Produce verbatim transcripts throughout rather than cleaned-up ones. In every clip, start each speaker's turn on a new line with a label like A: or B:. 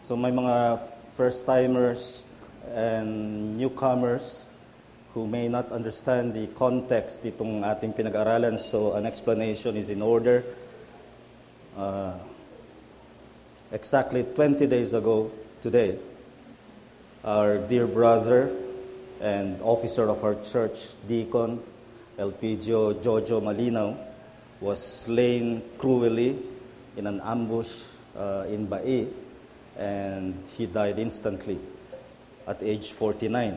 A: So may mga first-timers and newcomers who may not understand the context itong ating pinag-aralan. So an explanation is in order. Uh, exactly twenty days ago today, our dear brother and officer of our church, Deacon Elpidio Jojo Malinaw, was slain cruelly in an ambush uh, in Bai, and he died instantly at age forty-nine.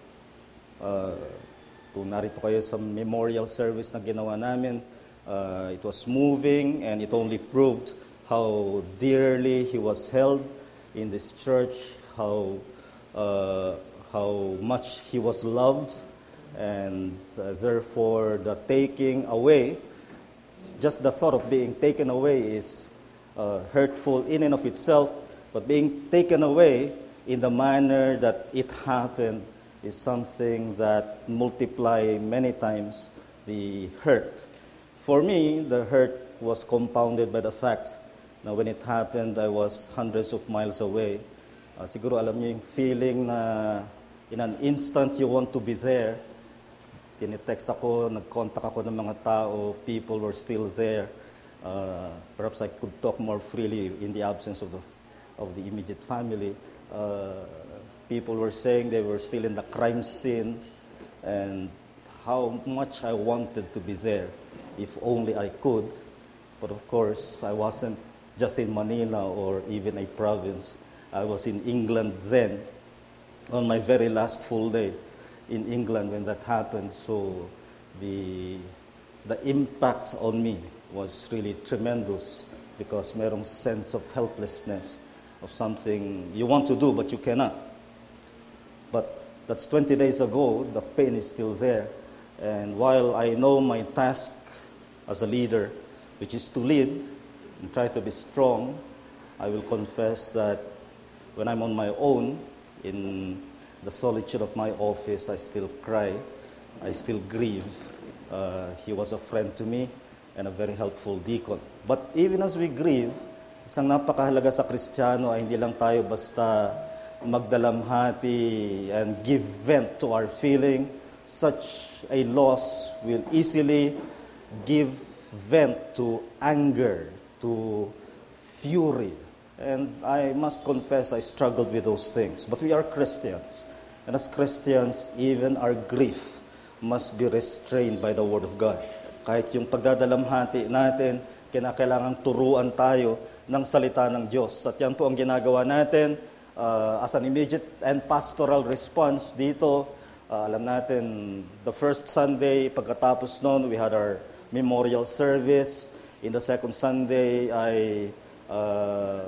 A: Uh, kung narito kayo sa memorial service na ginawa namin, uh, it was moving, and it only proved how dearly he was held in this church, how uh, how much he was loved, and uh, therefore the taking away, just the thought of being taken away is uh, hurtful in and of itself, but being taken away in the manner that it happened is something that multiply many times the hurt. For me, the hurt was compounded by the fact na when it happened, I was hundreds of miles away. Uh, siguro alam niyo yung feeling na in an instant you want to be there. Tinitext ako, nag-contact ako ng mga tao, people were still there. Uh, perhaps I could talk more freely in the absence of the of the immediate family. Uh, people were saying they were still in the crime scene, and how much I wanted to be there, if only I could. But of course, I wasn't just in Manila or even a province. I was in England then, on my very last full day in England when that happened. So the the impact on me was really tremendous, because merong sense of helplessness, of something you want to do but you cannot. But that's twenty days ago, the pain is still there. And while I know my task as a leader, which is to lead and try to be strong, I will confess that when I'm on my own, in the solitude of my office, I still cry, I still grieve. Uh, he was a friend to me and a very helpful deacon. But even as we grieve, isang napakahalaga sa Kristiyano ay hindi lang tayo basta magdalamhati and give vent to our feeling. Such a loss will easily give vent to anger, to fury. And I must confess I struggled with those things. But we are Christians. And as Christians, even our grief must be restrained by the Word of God. Kahit yung pagdadalamhati natin, kinakailangang turuan tayo ng salita ng Diyos. At yan po ang ginagawa natin uh, as an immediate and pastoral response dito. Uh, alam natin, the first Sunday, pagkatapos noon, we had our memorial service. In the second Sunday, I uh,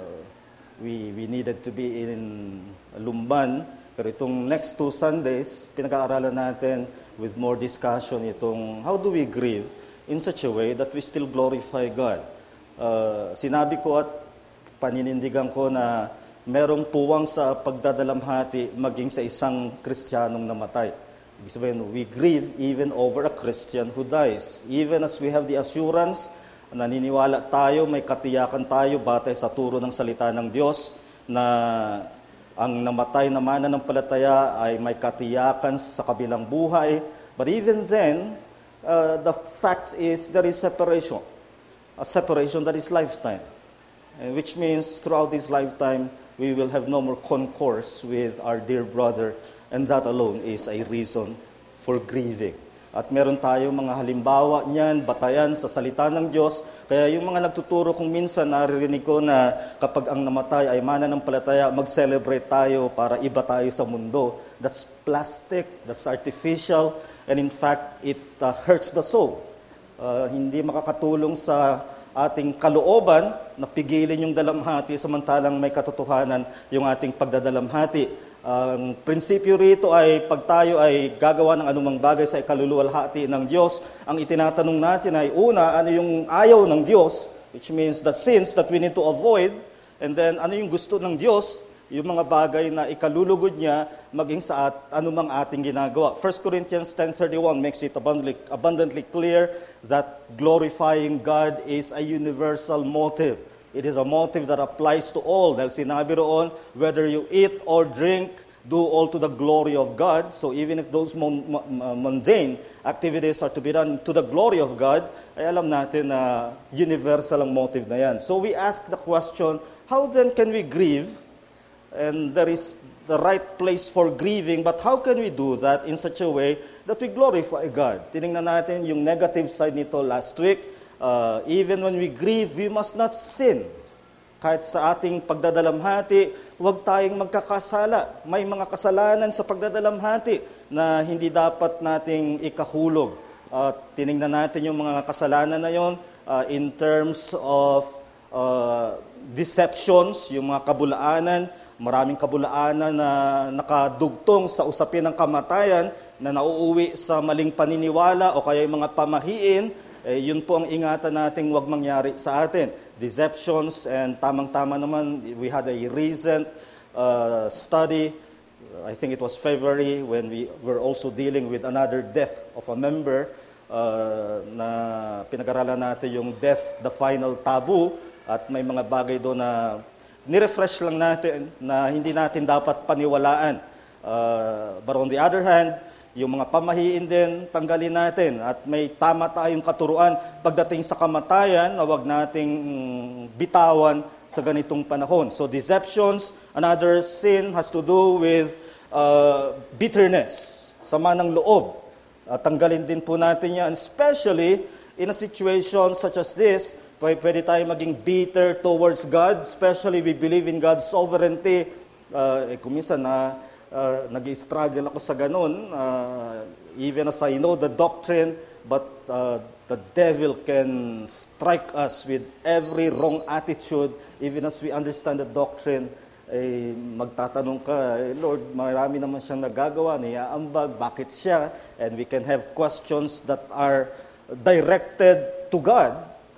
A: we we needed to be in Lumban. Pero itong next two Sundays, pinag-aaralan natin with more discussion itong how do we grieve in such a way that we still glorify God. Uh, sinabi ko at paninindigan ko na merong puwang sa pagdadalamhati maging sa isang Kristiyanong namatay. Ibig sabihin, we grieve even over a Christian who dies. Even as we have the assurance, naniniwala tayo, may katiyakan tayo batay sa turo ng salita ng Diyos na ang namatay na mananampalataya ay may katiyakan sa kabilang buhay. But even then, uh, the fact is there is separation. A separation that is lifetime, which means throughout this lifetime, we will have no more concourse with our dear brother, and that alone is a reason for grieving. At meron tayo mga halimbawa niyan, batayan sa salita ng Diyos. Kaya yung mga nagtuturo kung minsan, naririnig ko na kapag ang namatay ay mananampalataya, mag-celebrate tayo para iba tayo sa mundo. That's plastic, that's artificial, and in fact, it uh, hurts the soul. Uh, hindi makakatulong sa ating kalooban na pigilin yung dalamhati samantalang may katotohanan yung ating pagdadalamhati. Ang uh, prinsipyo rito ay pag tayo ay gagawa ng anumang bagay sa ikaluluwalhati ng Diyos, ang itinatanong natin ay una, ano yung ayaw ng Diyos, which means the sins that we need to avoid, and then ano yung gusto ng Diyos, yung mga bagay na ikalulugod niya maging sa at, anumang ating ginagawa. First Corinthians ten thirty-one makes it abundantly, abundantly clear that glorifying God is a universal motive. It is a motive that applies to all. Dahil sinabi roon, whether you eat or drink, do all to the glory of God. So even if those mundane activities are to be done to the glory of God, ay alam natin na universal ang motive na yan. So we ask the question, how then can we grieve? And there is the right place for grieving, but how can we do that in such a way that we glorify God? Tinignan natin yung negative side nito last week. Uh, even when we grieve, we must not sin. Kahit sa ating pagdadalamhati, huwag tayong magkakasala. May mga kasalanan sa pagdadalamhati na hindi dapat nating ikahulog. Uh, tinignan natin yung mga kasalanan na yon uh, in terms of uh, deceptions, yung mga kabulaanan, maraming kabulaanan na nakadugtong sa usapin ng kamatayan na nauuwi sa maling paniniwala o kaya yung mga pamahiin, eh, yun po ang ingatan nating huwag mangyari sa atin. Deceptions, and tamang-tama naman, we had a recent uh, study, I think it was February, when we were also dealing with another death of a member, uh, na pinag-aralan natin yung death, the final taboo, at may mga bagay doon na nirefresh lang natin na hindi natin dapat paniwalaan. Uh, but on the other hand, yung mga pamahiin din, tanggalin natin. At may tama tayong katuruan pagdating sa kamatayan na huwag nating bitawan sa ganitong panahon. So deceptions, another sin has to do with uh, bitterness, sama ng loob. At tanggalin din po natin yan, especially in a situation such as this, pwede tayo maging bitter towards God, especially we believe in God's sovereignty. Uh, eh, kuminsan na uh, nag-struggle ako sa ganun, uh, even as I know the doctrine, but uh, the devil can strike us with every wrong attitude, even as we understand the doctrine. Eh, magtatanong ka, eh, Lord, marami naman siyang nagagawa, niyaambag, bakit siya? And we can have questions that are directed to God,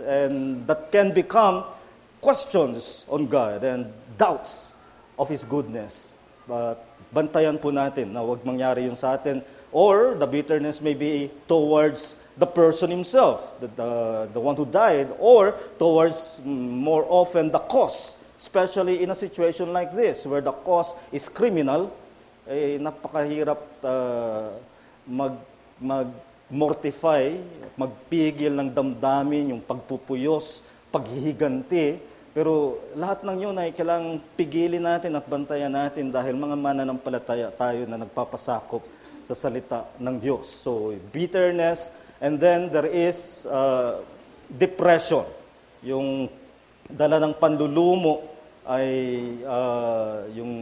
A: and that can become questions on God and doubts of His goodness. But bantayan po natin na huwag mangyari yun sa atin. Or the bitterness may be towards the person himself, the, the, the one who died, or towards more often the cause, especially in a situation like this where the cause is criminal. Eh, napakahirap uh, mag, mag mortify, magpigil ng damdamin, yung pagpupuyos, paghihiganti. Pero lahat ng yun ay kailangang pigilin natin at bantayan natin dahil mga mananampalataya tayo na nagpapasakop sa salita ng Diyos. So, bitterness, and then there is uh, depression. Yung dala ng panlulumo ay uh, yung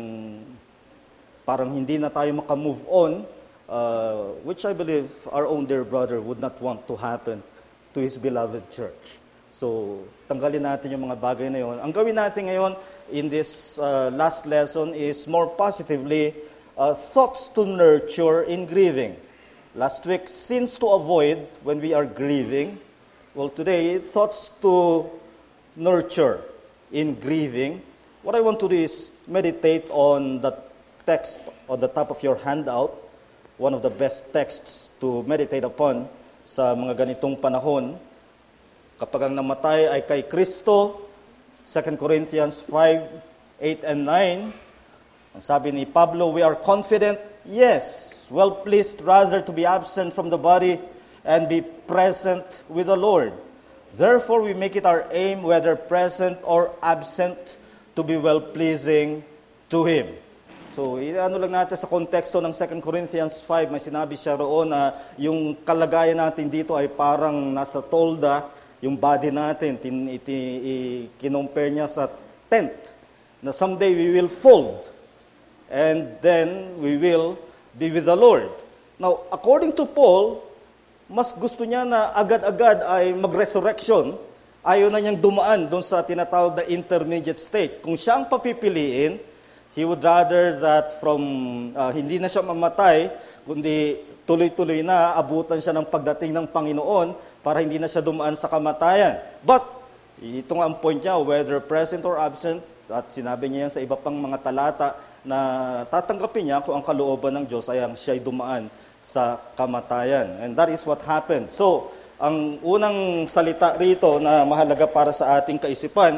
A: parang hindi na tayo makamove on, Uh, which I believe our own dear brother would not want to happen to his beloved church. So, tanggalin natin yung mga bagay na yun. Ang gawin natin ngayon in this uh, last lesson is more positively uh, thoughts to nurture in grieving. Last week, sins to avoid when we are grieving. Well, today, thoughts to nurture in grieving. What I want to do is meditate on the text on the top of your handout, one of the best texts to meditate upon sa mga ganitong panahon. Kapag ang namatay ay kay Kristo, Second Corinthians five, eight and nine, ang sabi ni Pablo, we are confident, yes, well pleased rather to be absent from the body and be present with the Lord. Therefore, we make it our aim, whether present or absent, to be well-pleasing to Him. So, ano lang natin sa konteksto ng Second Corinthians five, may sinabi siya roon na yung kalagayan natin dito ay parang nasa tolda, yung body natin, tin, iti, i, kinompare niya sa tent, na someday we will fold, and then we will be with the Lord. Now, according to Paul, mas gusto niya na agad-agad ay mag-resurrection, ayaw na niyang dumaan doon sa tinatawag na intermediate state. Kung siya ang papipiliin, he would rather that from, uh, hindi na siya mamatay, kundi tuloy-tuloy na, abutan siya ng pagdating ng Panginoon para hindi na siya dumaan sa kamatayan. But, ito nga ang point niya, whether present or absent, at sinabi niya yan sa iba pang mga talata, na tatanggapin niya kung ang kalooban ng Diyos ay ang siya'y dumaan sa kamatayan. And that is what happened. So, ang unang salita rito na mahalaga para sa ating kaisipan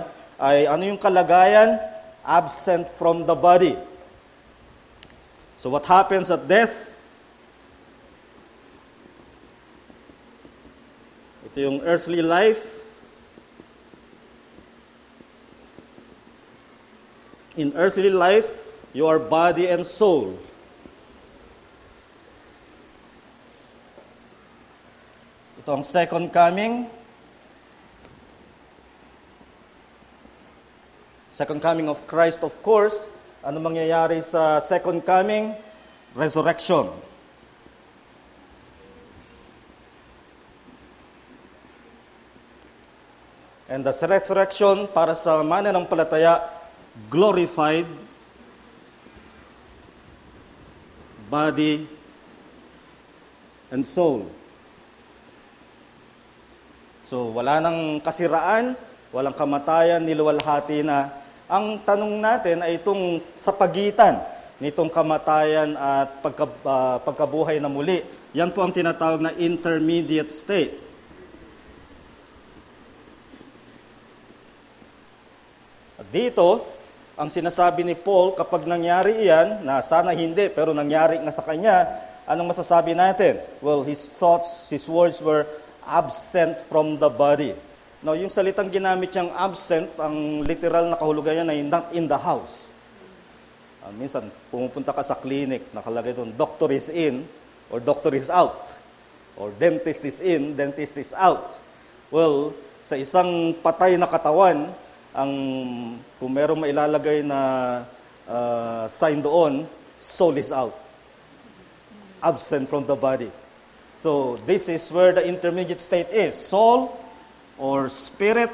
A: ay ano yung kalagayan? Absent from the body. So what happens at death? Ito yung earthly life. In earthly life, you are body and soul. Ito ang second coming. Second coming of Christ, of course. Ano mangyayari sa second coming? Resurrection. And the resurrection para sa mananampalataya, glorified body and soul. So, wala nang kasiraan, walang kamatayan, niluwalhati na. Ang tanong natin ay itong sa pagitan nitong kamatayan at pagka, uh, pagkabuhay na muli. Yan po ang tinatawag na intermediate state. At dito, ang sinasabi ni Paul, kapag nangyari iyan, na sana hindi, pero nangyari nga sa kanya, anong masasabi natin? Well, his thoughts, his words were absent from the body. Now, yung salitang ginamit niyang absent, ang literal na kahulugan niya ay not in the house. Uh, minsan, pumupunta ka sa clinic, nakalagay doon, doctor is in, or doctor is out. Or dentist is in, dentist is out. Well, sa isang patay na katawan, ang kung meron mailalagay na uh, sign doon, soul is out. Absent from the body. So, this is where the intermediate state is. Soul or spirit.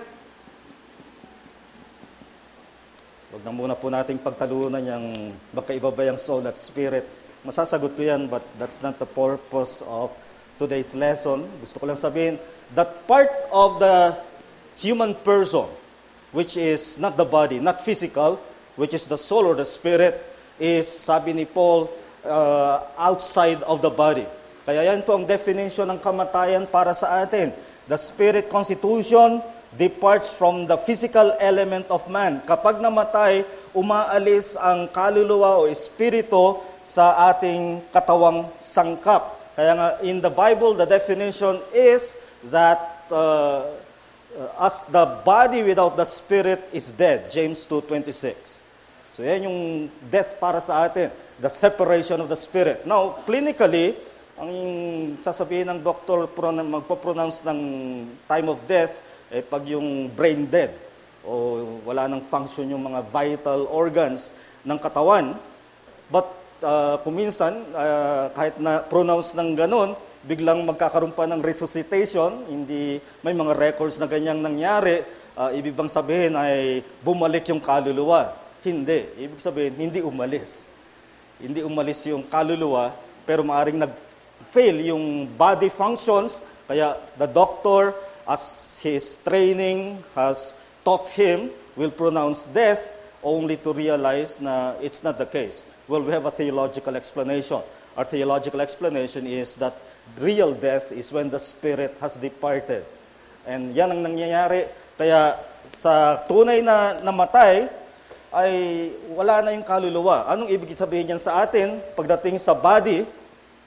A: Huwag na muna po nating pagtalunan yung magkaiba ba yung soul at spirit. Masasagot ko yan, but that's not the purpose of today's lesson. Gusto ko lang sabihin, that part of the human person, which is not the body, not physical, which is the soul or the spirit, is, sabi ni Paul, uh, outside of the body. Kaya yan po ang definition ng kamatayan para sa atin. The spirit constitution departs from the physical element of man. Kapag namatay, umaalis ang kaluluwa o espiritu sa ating katawang sangkap. Kaya nga, in the Bible, the definition is that uh, as the body without the spirit is dead. James two twenty-six. So yan yung death para sa atin. The separation of the spirit. Now, clinically, ang sasabihin ng doktor, magpo-pronounce ng time of death, eh, pag yung brain dead, o wala nang function yung mga vital organs ng katawan. But uh, kuminsan, uh, kahit na pronounce ng ganon, biglang magkakaroon pa ng resuscitation, hindi may mga records na ganyang nangyari, uh, ibig bang sabihin ay bumalik yung kaluluwa? Hindi. Ibig sabihin, hindi umalis. Hindi umalis yung kaluluwa, pero maaring nag fail yung body functions, kaya the doctor, as his training has taught him, will pronounce death only to realize na it's not the case. Well, we have a theological explanation. Our theological explanation is that real death is when the spirit has departed. And yan ang nangyayari. Kaya sa tunay na namatay, ay wala na yung kaluluwa. Anong ibig sabihin yan sa atin? Pagdating sa body,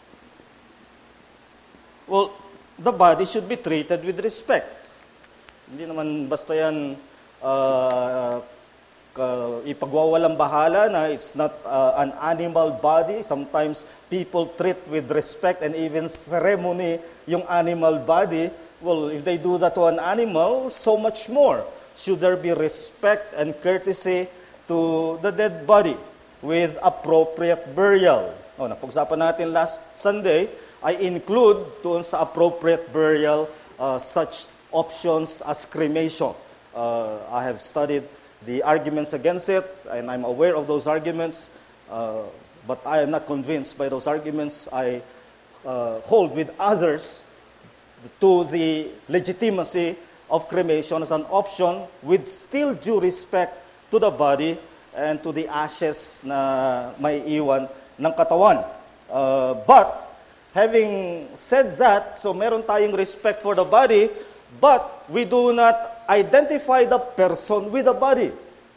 A: well, the body should be treated with respect. Hindi naman basta yan uh, uh, ipagwawalang bahala na it's not uh, an animal body. Sometimes people treat with respect and even ceremony yung animal body. Well, if they do that to an animal, so much more should there be respect and courtesy to the dead body with appropriate burial. Oh, napag-usapan natin last Sunday, I include doon sa appropriate burial uh, such options as cremation. Uh, I have studied the arguments against it, and I'm aware of those arguments, uh, but I am not convinced by those arguments. I uh, hold with others to the legitimacy of cremation as an option with still due respect to the body and to the ashes na may iwan ng katawan. Uh, but, having said that, so meron tayong respect for the body, but we do not identify the person with the body.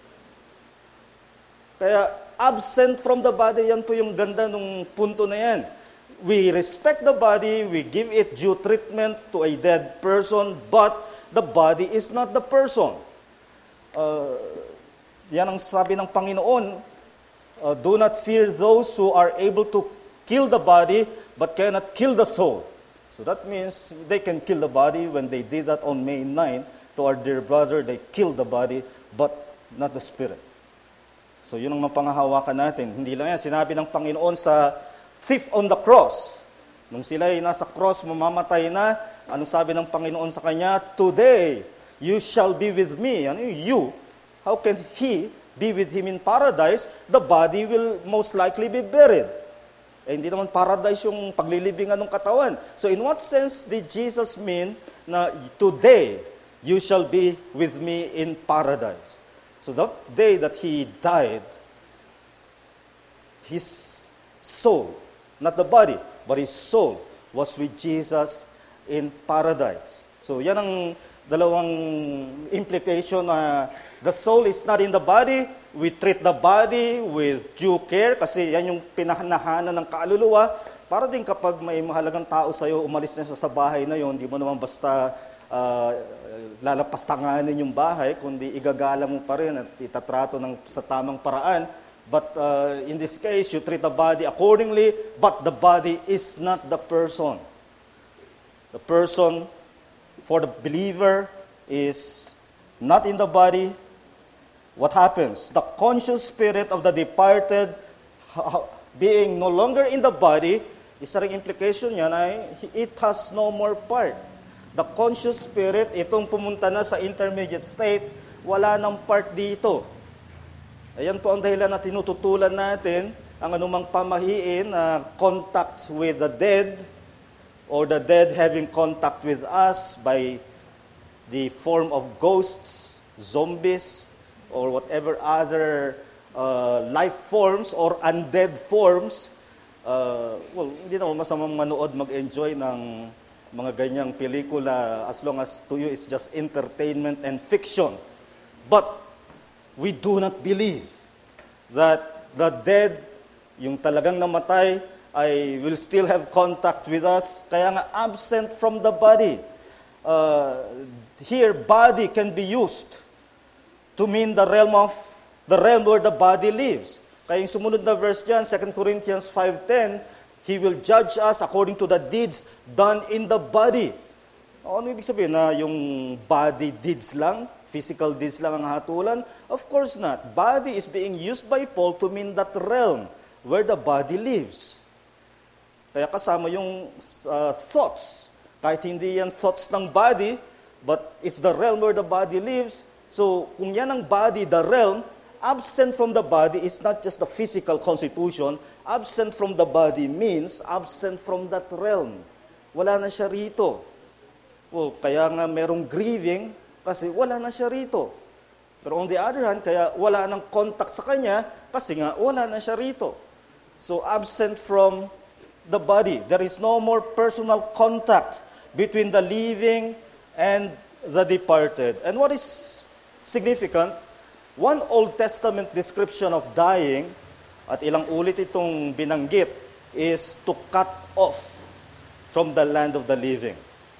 A: Kaya absent from the body, yan po yung ganda ng punto na yan. We respect the body, we give it due treatment to a dead person, but the body is not the person. Uh, yan ang sabi ng Panginoon, uh, do not fear those who are able to kill the body, but cannot kill the soul. So that means they can kill the body. When they did that on May ninth to our dear brother, they killed the body, but not the spirit. So yun ang mapangahawakan natin. Hindi lang yan, sinabi ng Panginoon sa thief on the cross. Nung sila ay nasa cross, mamamatay na, anong sabi ng Panginoon sa kanya? Today, you shall be with me. Ano yung you? How can he be with him in paradise? The body will most likely be buried. Eh, hindi naman paradise yung paglilibingan ng katawan. So in what sense did Jesus mean na today, you shall be with me in paradise? So that day that he died, his soul, not the body, but his soul was with Jesus in paradise. So yan ang dalawang implication na the soul is not in the body. We treat the body with due care kasi yan yung pinahanahanan ng kaluluwa. Para din kapag may mahalagang tao sa'yo, umalis na siya sa bahay na yon, di mo naman basta uh, lalapastanganin yung bahay, kundi igagala mo pa rin at itatrato ng, sa tamang paraan. But uh, in this case, you treat the body accordingly, but the body is not the person. The person for the believer is not in the body. What happens? The conscious spirit of the departed being no longer in the body, isa ring implication niyan ay it has no more part. The conscious spirit, itong pumunta na sa intermediate state, wala nang part dito. Ayan po ang dahilan na tinututulan natin ang anumang pamahiin na uh, contacts with the dead or the dead having contact with us by the form of ghosts, zombies, or whatever other uh, life forms or undead forms. Uh, well, hindi naman masamang manood, mag-enjoy ng mga ganyang pelikula as long as to you it's just entertainment and fiction. But we do not believe that the dead, yung talagang namatay, ay will still have contact with us. Kaya nga absent from the body. Uh, here, body can be used to mean the realm of the realm where the body lives. Kaya yung sumunod na verse dyan, Second Corinthians five ten, He will judge us according to the deeds done in the body. O, ano ibig sabihin? Na yung body deeds lang, physical deeds lang ang hatulan? Of course not. Body is being used by Paul to mean that realm where the body lives. Kaya kasama yung uh, thoughts. Kahit hindi yan thoughts ng body, but it's the realm where the body lives. So, kung yan ang body, the realm, absent from the body is not just the physical constitution. Absent from the body means absent from that realm. Wala na siya rito. Well, kaya nga merong grieving kasi wala na siya rito. Pero on the other hand, kaya wala nang contact sa kanya kasi nga wala na siya rito. So, absent from the body. There is no more personal contact between the living and the departed. And what is significant, one Old Testament description of dying, at ilang ulit itong binanggit, is to cut off from the land of the living.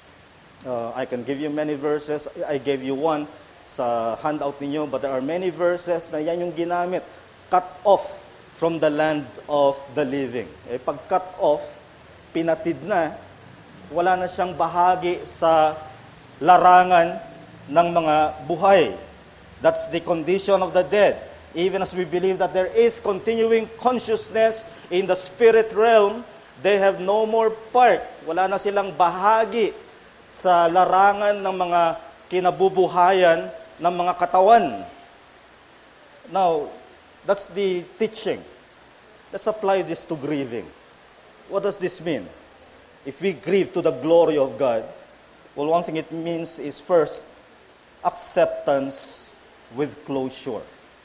A: Uh, I can give you many verses. I gave you one sa handout ninyo, but there are many verses na yan yung ginamit. Cut off from the land of the living. Eh, pag cut off, pinatid na, wala na siyang bahagi sa larangan ng mga buhay. That's the condition of the dead. Even as we believe that there is continuing consciousness in the spirit realm, they have no more part. Wala na silang bahagi sa larangan ng mga kinabubuhayan ng mga katawan. Now, that's the teaching. Let's apply this to grieving. What does this mean? If we grieve to the glory of God, well, one thing it means is first, acceptance with closure.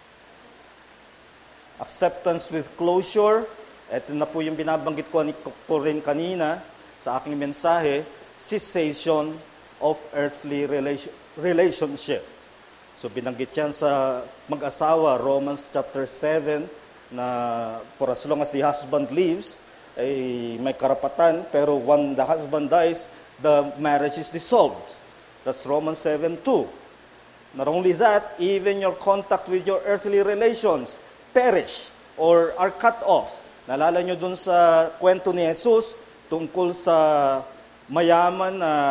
A: Acceptance with closure, ito na po yung binabanggit ko, ko rin kanina sa aking mensahe, cessation of earthly relation, relationship. So binanggit yan sa mag-asawa, Romans chapter seven, na for as long as the husband lives, ay may karapatan, pero when the husband dies, the marriage is dissolved. That's Romans seven two. Not only that, even your contact with your earthly relations perish or are cut off. Naalala nyo dun sa kwento ni Jesus tungkol sa mayaman na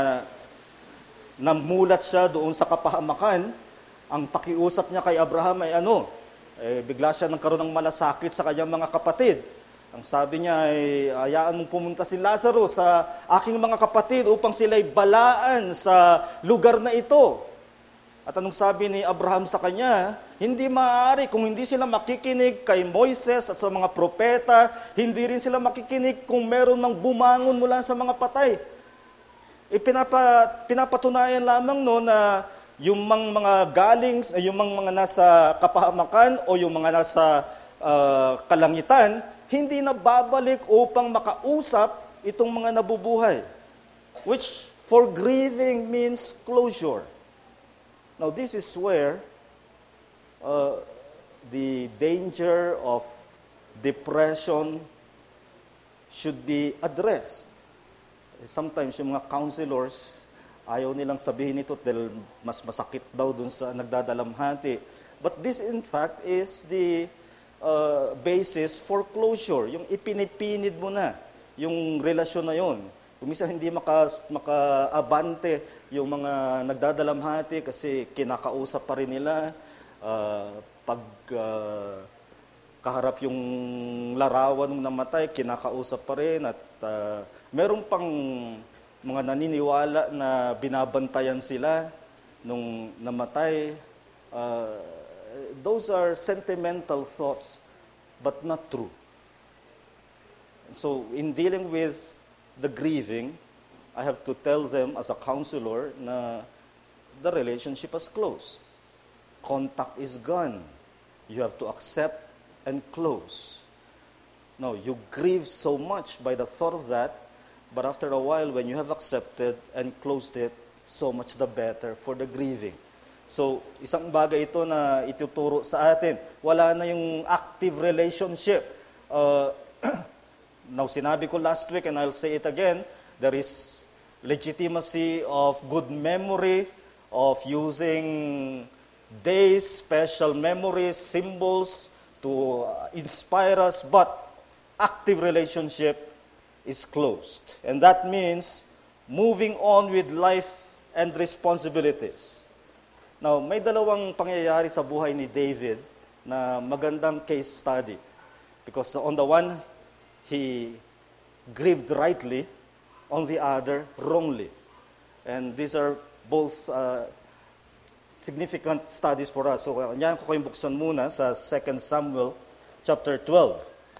A: namulat siya doon sa kapahamakan. Ang pakiusap niya kay Abraham ay ano? Eh, bigla siya nagkaroon ng malasakit sa kanyang mga kapatid. Ang sabi niya ay, hayaan mong pumunta si Lazarus sa aking mga kapatid upang sila'y balaan sa lugar na ito. At anong sabi ni Abraham sa kanya? Hindi maaari kung hindi sila makikinig kay Moises at sa mga propeta, hindi rin sila makikinig kung meron mang bumangon mula sa mga patay. Ipinapa, pinapatunayan lamang no na yung mga galing, yung mga nasa kapahamakan o yung mga nasa uh, kalangitan, hindi na babalik upang makausap itong mga nabubuhay. Which for grieving means closure. Now this is where uh, the danger of depression should be addressed. Sometimes yung mga counselors, ayaw nilang sabihin ito dahil mas masakit daw dun sa nagdadalamhati. But this in fact is the uh, basis for closure. Yung ipinipinid mo na yung relasyon na yon. Kumisa hindi maka, maka-abante yung mga nagdadalamhati kasi kinakausap pa rin nila. Uh, pag uh, kaharap yung larawan ng namatay, kinakausap pa rin. At uh, meron pang mga naniniwala na binabantayan sila nung namatay. Uh, those are sentimental thoughts, but not true. So in dealing with the grieving, I have to tell them as a counselor na the relationship is closed. Contact is gone. You have to accept and close. No, you grieve so much by the thought of that, but after a while, when you have accepted and closed it, so much the better for the grieving. So, isang bagay ito na ituturo sa atin. Wala na yung active relationship. Uh, Now, sinabi ko last week, and I'll say it again, there is legitimacy of good memory, of using days, special memories, symbols to inspire us, but active relationship is closed. And that means moving on with life and responsibilities. Now, may dalawang pangyayari sa buhay ni David na magandang case study. Because on the one, he grieved rightly, on the other, wrongly. And these are both uh, significant studies for us. So, yan ko kayong buksan muna sa Second Samuel chapter twelve.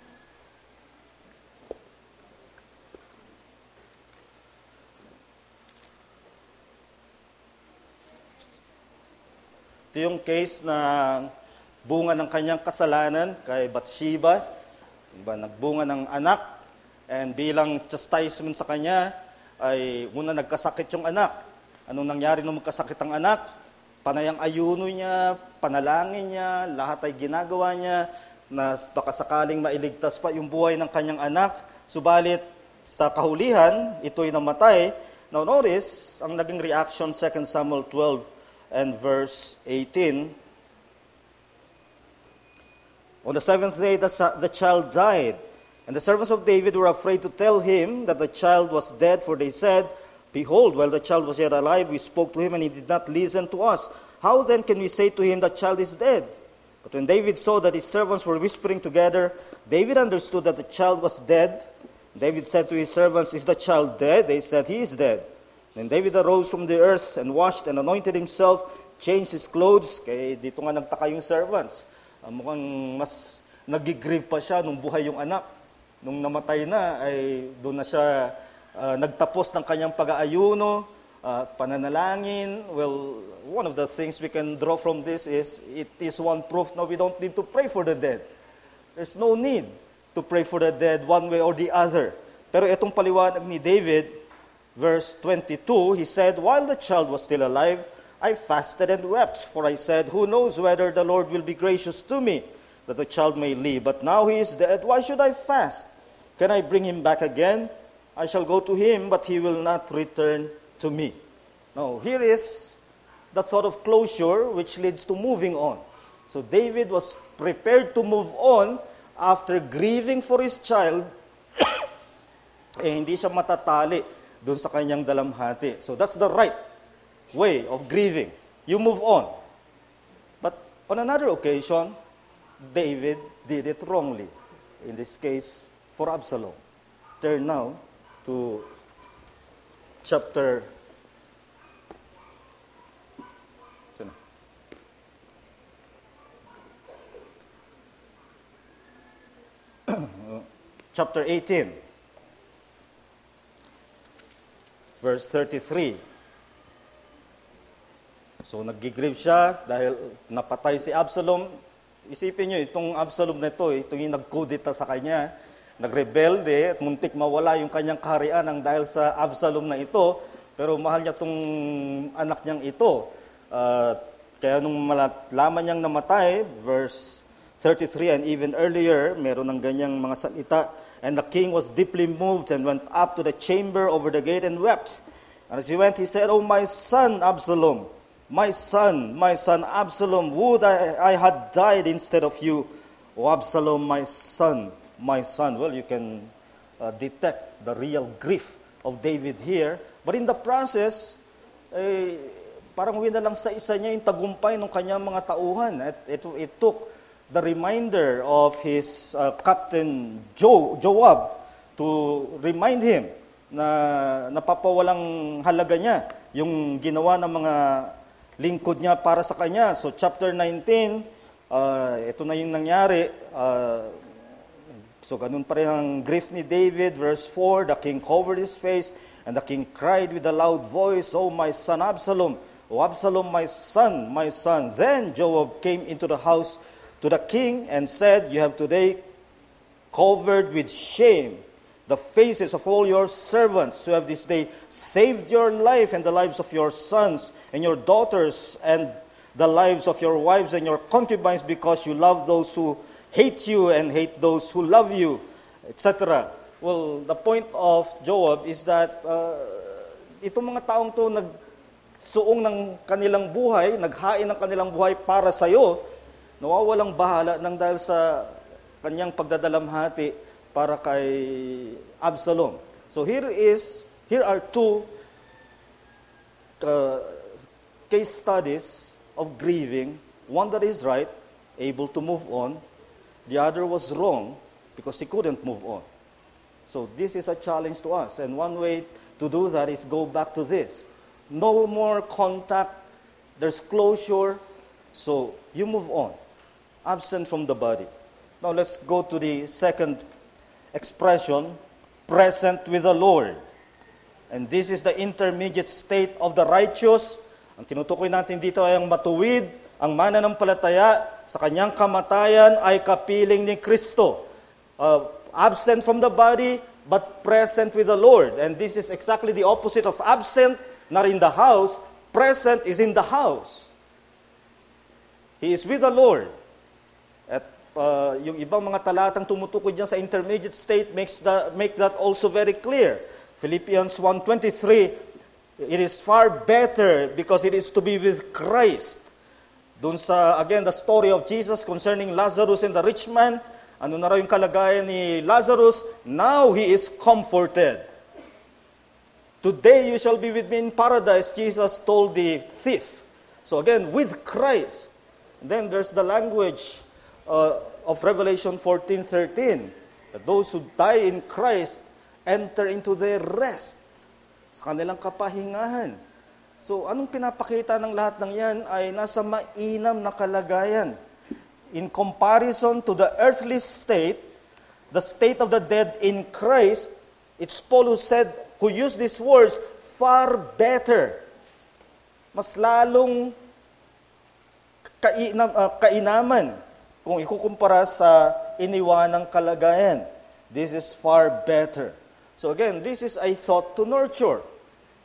A: Ito yung case na bunga ng kanyang kasalanan kay Bathsheba. Diba, nagbunga ng anak, and bilang chastisement sa kanya, ay muna nagkasakit yung anak. Anong nangyari nung magkasakit ang anak? Panayang ayuno niya, panalangin niya, lahat ay ginagawa niya, na baka sakaling mailigtas pa yung buhay ng kanyang anak. Subalit, sa kahulihan, ito'y namatay. Now notice, ang naging reaction, Second Samuel twelve and verse eighteen, on the seventh day, the, the child died. And the servants of David were afraid to tell him that the child was dead, for they said, Behold, while the child was yet alive, we spoke to him, and he did not listen to us. How then can we say to him, the child is dead? But when David saw that his servants were whispering together, David understood that the child was dead. David said to his servants, Is the child dead? They said, He is dead. Then David arose from the earth and washed and anointed himself, changed his clothes. Kaya dito nga nagtaka yung servants. Uh, mukhang mas nag-grieve pa siya nung buhay yung anak. Nung namatay na, ay doon na siya uh, nagtapos ng kanyang pag-aayuno, uh, pananalangin. Well, one of the things we can draw from this is, it is one proof na we don't need to pray for the dead. There's no need to pray for the dead one way or the other. Pero itong paliwanag ni David, verse twenty-two, he said, "While the child was still alive, I fasted and wept, for I said, who knows whether the Lord will be gracious to me, that the child may live. But now he is dead, why should I fast? Can I bring him back again? I shall go to him, but he will not return to me." Now, here is the sort of closure which leads to moving on. So David was prepared to move on after grieving for his child, eh hindi siya matatali doon sa kanyang dalamhati. So that's the right way of grieving. You move on. But on another occasion, David did it wrongly. In this case, for Absalom. Turn now to chapter chapter eighteen, verse thirty-three. So, nag-grieve siya dahil napatay si Absalom. Isipin nyo, itong Absalom na ito, itong yung nagkudita sa kanya, nagrebelde at muntik mawala yung kanyang kaharian ng dahil sa Absalom na ito. Pero mahal niya itong anak niyang ito. Uh, kaya nung malaman niyang namatay, verse thirty-three and even earlier, meron ng ganyang mga salita. "And the king was deeply moved and went up to the chamber over the gate and wept. And as he went, he said, Oh, my son Absalom, my son, my son Absalom, would I, I had died instead of you. O Absalom, my son, my son." Well, you can uh, detect the real grief of David here. But in the process, eh, parang uwi na lang sa isa niya yung tagumpay ng kanyang mga tauhan. It, it, it took the reminder of his uh, Captain jo, Joab to remind him na napapawalang halaga niya yung ginawa ng mga lingkod niya para sa kanya. So chapter nineteen, uh, ito na yung nangyari. Uh, so ganun pa rin ang grief ni David. Verse four, "The king covered his face, and the king cried with a loud voice, Oh, my son Absalom, O Absalom, my son, my son. Then Joab came into the house to the king and said, You have today covered with shame the faces of all your servants who have this day saved your life and the lives of your sons and your daughters and the lives of your wives and your concubines, because you love those who hate you and hate those who love you," et cetera. Well, the point of Joab is that uh, itong mga taong to nagsuong ng kanilang buhay, naghain ng kanilang buhay para sa iyo, nawawalang bahala nang dahil sa kanyang pagdadalamhati para kay Absalom. So here is here are two uh, case studies of grieving. One that is right, able to move on. The other was wrong because he couldn't move on. So this is a challenge to us. And one way to do that is go back to this. No more contact. There's closure. So you move on. Absent from the body. Now let's go to the second expression, present with the Lord. And this is the intermediate state of the righteous. Ang tinutukoy natin dito ay ang matuwid, ang mananampalataya sa kanyang kamatayan ay kapiling ni Kristo. Uh, absent from the body, but present with the Lord. And this is exactly the opposite of absent, not in the house. Present is in the house. He is with the Lord. At uh, yung ibang mga talatang tumutukoy dyan sa intermediate state makes the, make that also very clear. Philippians one twenty-three, it is far better because it is to be with Christ. Doon sa, again, the story of Jesus concerning Lazarus and the rich man, ano na raw yung kalagayan ni Lazarus? Now he is comforted. Today you shall be with me in paradise, Jesus told the thief. So again, with Christ. And then there's the language uh, of Revelation fourteen thirteen. That those who die in Christ enter into their rest. Sa kanilang kapahingahan. So anong pinapakita ng lahat ng yan ay nasa mainam na kalagayan. In comparison to the earthly state, the state of the dead in Christ, it's Paul who said, who used these words, far better. Mas lalong kainam, uh, kainaman kung ikukumpara sa iniwanang kalagayan. This is far better. So again, this is a thought to nurture.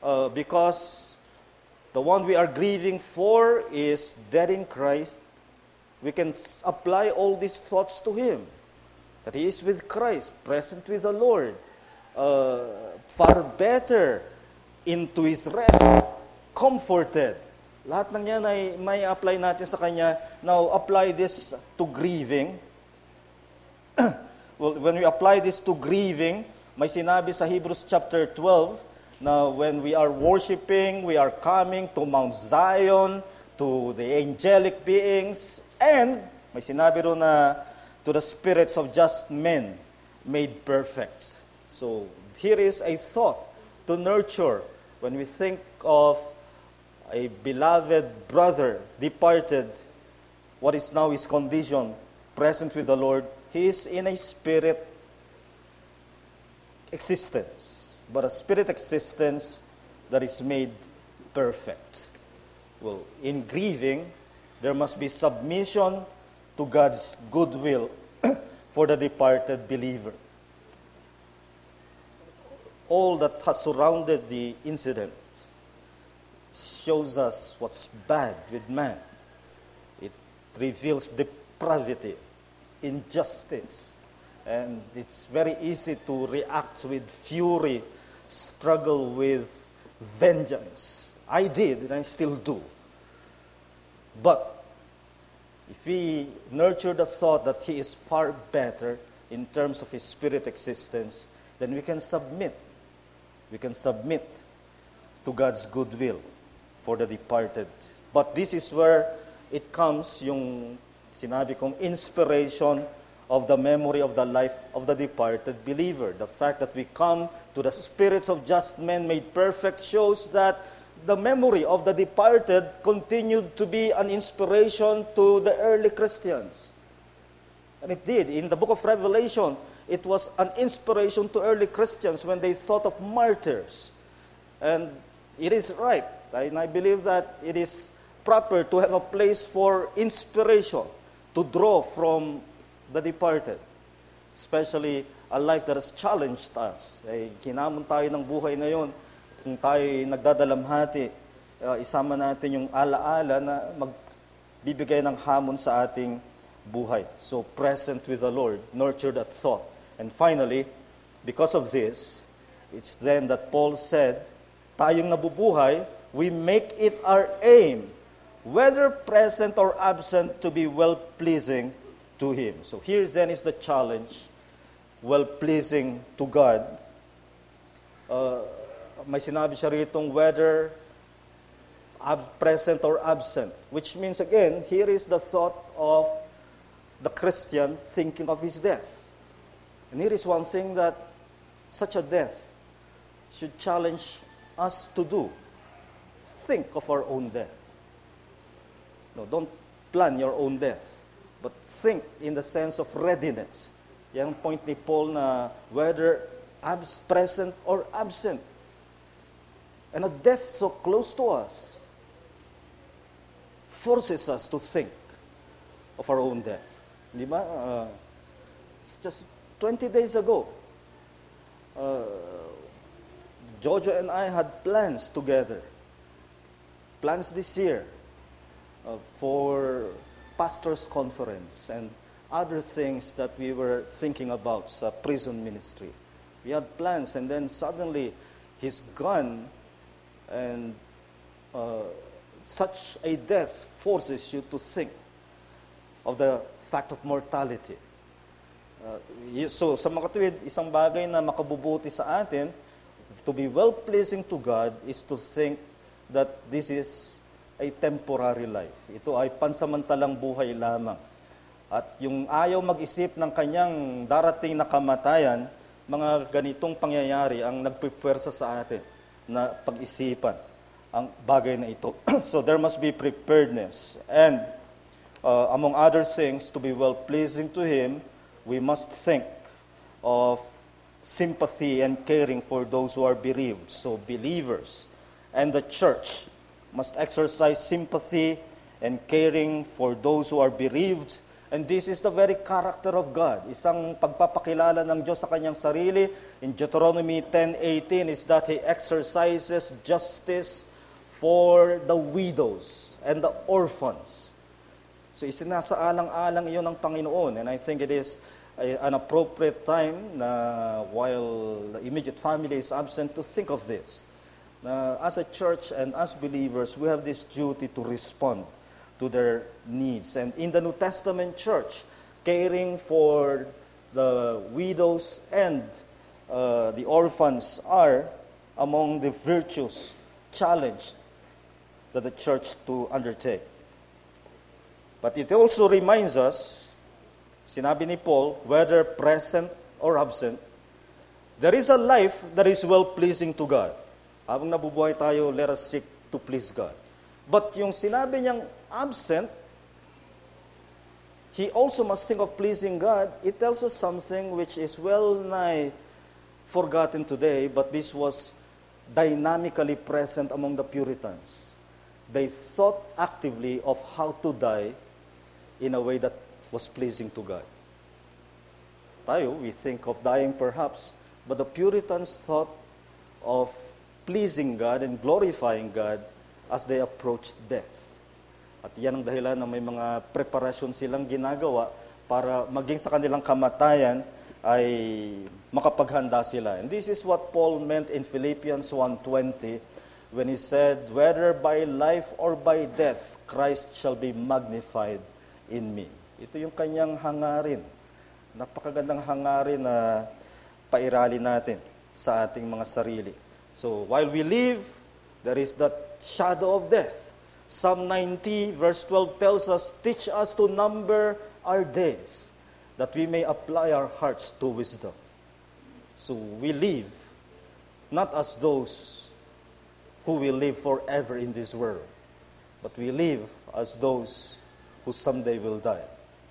A: uh, because the one we are grieving for is dead in Christ, we can apply all these thoughts to him. That he is with Christ, present with the Lord, uh, far better, into his rest, comforted. Lahat ng yan ay may apply natin sa kanya. Now, apply this to grieving. Well, when we apply this to grieving, may sinabi sa Hebrews chapter twelve, na when we are worshiping, we are coming to Mount Zion, to the angelic beings, and may sinabi ro na to the spirits of just men made perfect. So, here is a thought to nurture when we think of a beloved brother departed, what is now his condition, present with the Lord. He is in a spirit existence, but a spirit existence that is made perfect. Well, in grieving, there must be submission to God's goodwill for the departed believer. All that has surrounded the incident shows us what's bad with man. It reveals depravity, injustice, and it's very easy to react with fury, struggle with vengeance. I did, and I still do. But if we nurture the thought that he is far better in terms of his spirit existence, then we can submit. We can submit to God's goodwill for the departed. But this is where it comes, yung sinabi kong inspiration of the memory of the life of the departed believer. The fact that we come to the spirits of just men made perfect shows that the memory of the departed continued to be an inspiration to the early Christians. And it did. In the book of Revelation, it was an inspiration to early Christians when they thought of martyrs. And it is right. And I believe that it is proper to have a place for inspiration, to draw from the departed. Especially a life that has challenged us. Ay, kinamon tayo ng buhay na yon. Kung tayo nagdadalamhati, uh, isama natin yung alaala na magbibigay ng hamon sa ating buhay. So, present with the Lord, nurture that thought. And finally, because of this, it's then that Paul said, tayong nabubuhay, we make it our aim, whether present or absent, to be well-pleasing to Him. So here then is the challenge, well-pleasing to God. Uh, may sinabi siya ritong whether ab- present or absent, which means again, here is the thought of the Christian thinking of his death. And here is one thing that such a death should challenge us to do. Think of our own death. No, don't plan your own death, but think in the sense of readiness. Yan ang point ni Paul na whether abs- present or absent. And a death so close to us forces us to think of our own death. Di ba? Uh, it's just twenty days ago, uh, Jojo and I had plans together. Plans this year uh, for pastors' conference and other things that we were thinking about sa prison ministry. We had plans, and then suddenly he's gone, and uh, such a death forces you to think of the fact of mortality. Uh, so, sa mga katuwid, isang bagay na makabubuti sa atin, to be well-pleasing to God, is to think that this is a temporary life. Ito ay pansamantalang buhay lamang. At yung ayaw mag-isip ng kanyang darating na kamatayan, mga ganitong pangyayari ang nagpipwersa sa atin na pag-isipan ang bagay na ito. So there must be preparedness. And uh, among other things, to be well-pleasing to Him, we must think of sympathy and caring for those who are bereaved. So believers and the church must exercise sympathy and caring for those who are bereaved And this is the very character of God. Isang pagpapakilala ng Diyos sa kanyang sarili in Deuteronomy ten eighteen is that He exercises justice for the widows and the orphans. So isinasaalang-alang iyon ng Panginoon. And I think it is a, an appropriate time na while the immediate family is absent to think of this. Na as a church and as believers, we have this duty to respond to their needs. And in the New Testament church, caring for the widows and uh, the orphans are among the virtues challenged that the church to undertake. But it also reminds us, sinabi ni Paul, whether present or absent, there is a life that is well-pleasing to God. Habang nabubuhay tayo, let us seek to please God. But yung sinabi niyang absent, he also must think of pleasing God. It tells us something which is well-nigh forgotten today, but this was dynamically present among the Puritans. They thought actively of how to die in a way that was pleasing to God. Tayo, we think of dying perhaps, but the Puritans thought of pleasing God and glorifying God as they approached death. At yan ang dahilan na may mga preparasyon silang ginagawa para maging sa kanilang kamatayan ay makapaghanda sila. And this is what Paul meant in Philippians one twenty when he said, whether by life or by death, Christ shall be magnified in me. Ito yung kanyang hangarin. Napakagandang hangarin na pairali natin sa ating mga sarili. So, while we live, there is that shadow of death. Psalm ninety verse twelve tells us, teach us to number our days, that we may apply our hearts to wisdom. So, we live not as those who will live forever in this world, but we live as those who someday will die.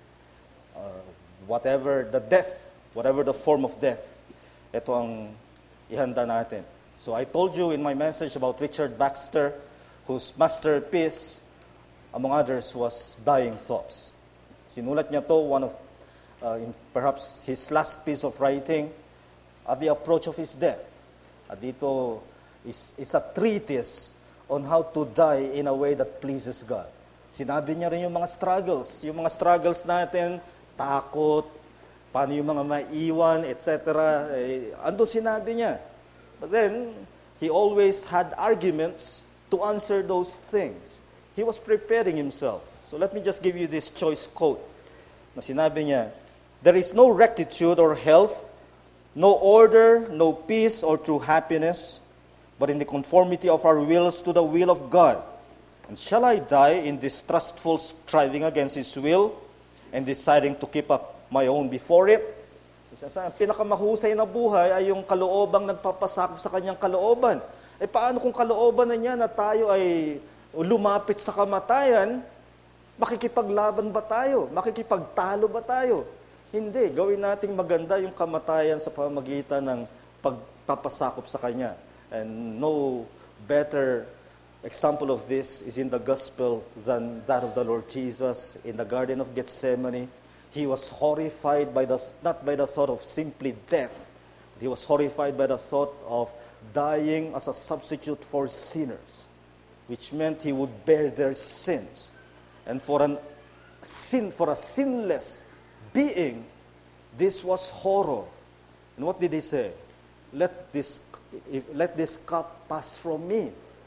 A: Uh, whatever the death, whatever the form of death, ito ang ihanda natin. So I told you in my message about Richard Baxter, whose masterpiece, among others, was Dying Thoughts. Sinulat niya to, one of, uh, in perhaps his last piece of writing, at the approach of his death. At dito is, is a treatise on how to die in a way that pleases God. Sinabi niya rin yung mga struggles, yung mga struggles natin, takot, paano yung mga maiwan, et cetera. Eh, andun sinabi niya. But then, he always had arguments to answer those things. He was preparing himself. So let me just give you this choice quote na sinabi niya, there is no rectitude or health, no order, no peace or true happiness, but in the conformity of our wills to the will of God. And shall I die in distrustful striving against His will and deciding to keep up my own before it? Isa sa pinakamahusay na buhay ay yung kaloobang nagpapasakop sa kanyang kalooban. Eh paano kung kalooban na niya na tayo ay lumapit sa kamatayan, makikipaglaban ba tayo? Makikipagtalo ba tayo? Hindi. Gawin nating maganda yung kamatayan sa pamamagitan ng pagpapasakop sa kanya. And no better example of this is in the gospel than that of the Lord Jesus in the Garden of Gethsemane. He was horrified by the, not by the thought of simply death. He was horrified by the thought of dying as a substitute for sinners, which meant he would bear their sins. And for an sin, for a sinless being, this was horror. And what did he say? Let this, if, let this cup pass from me.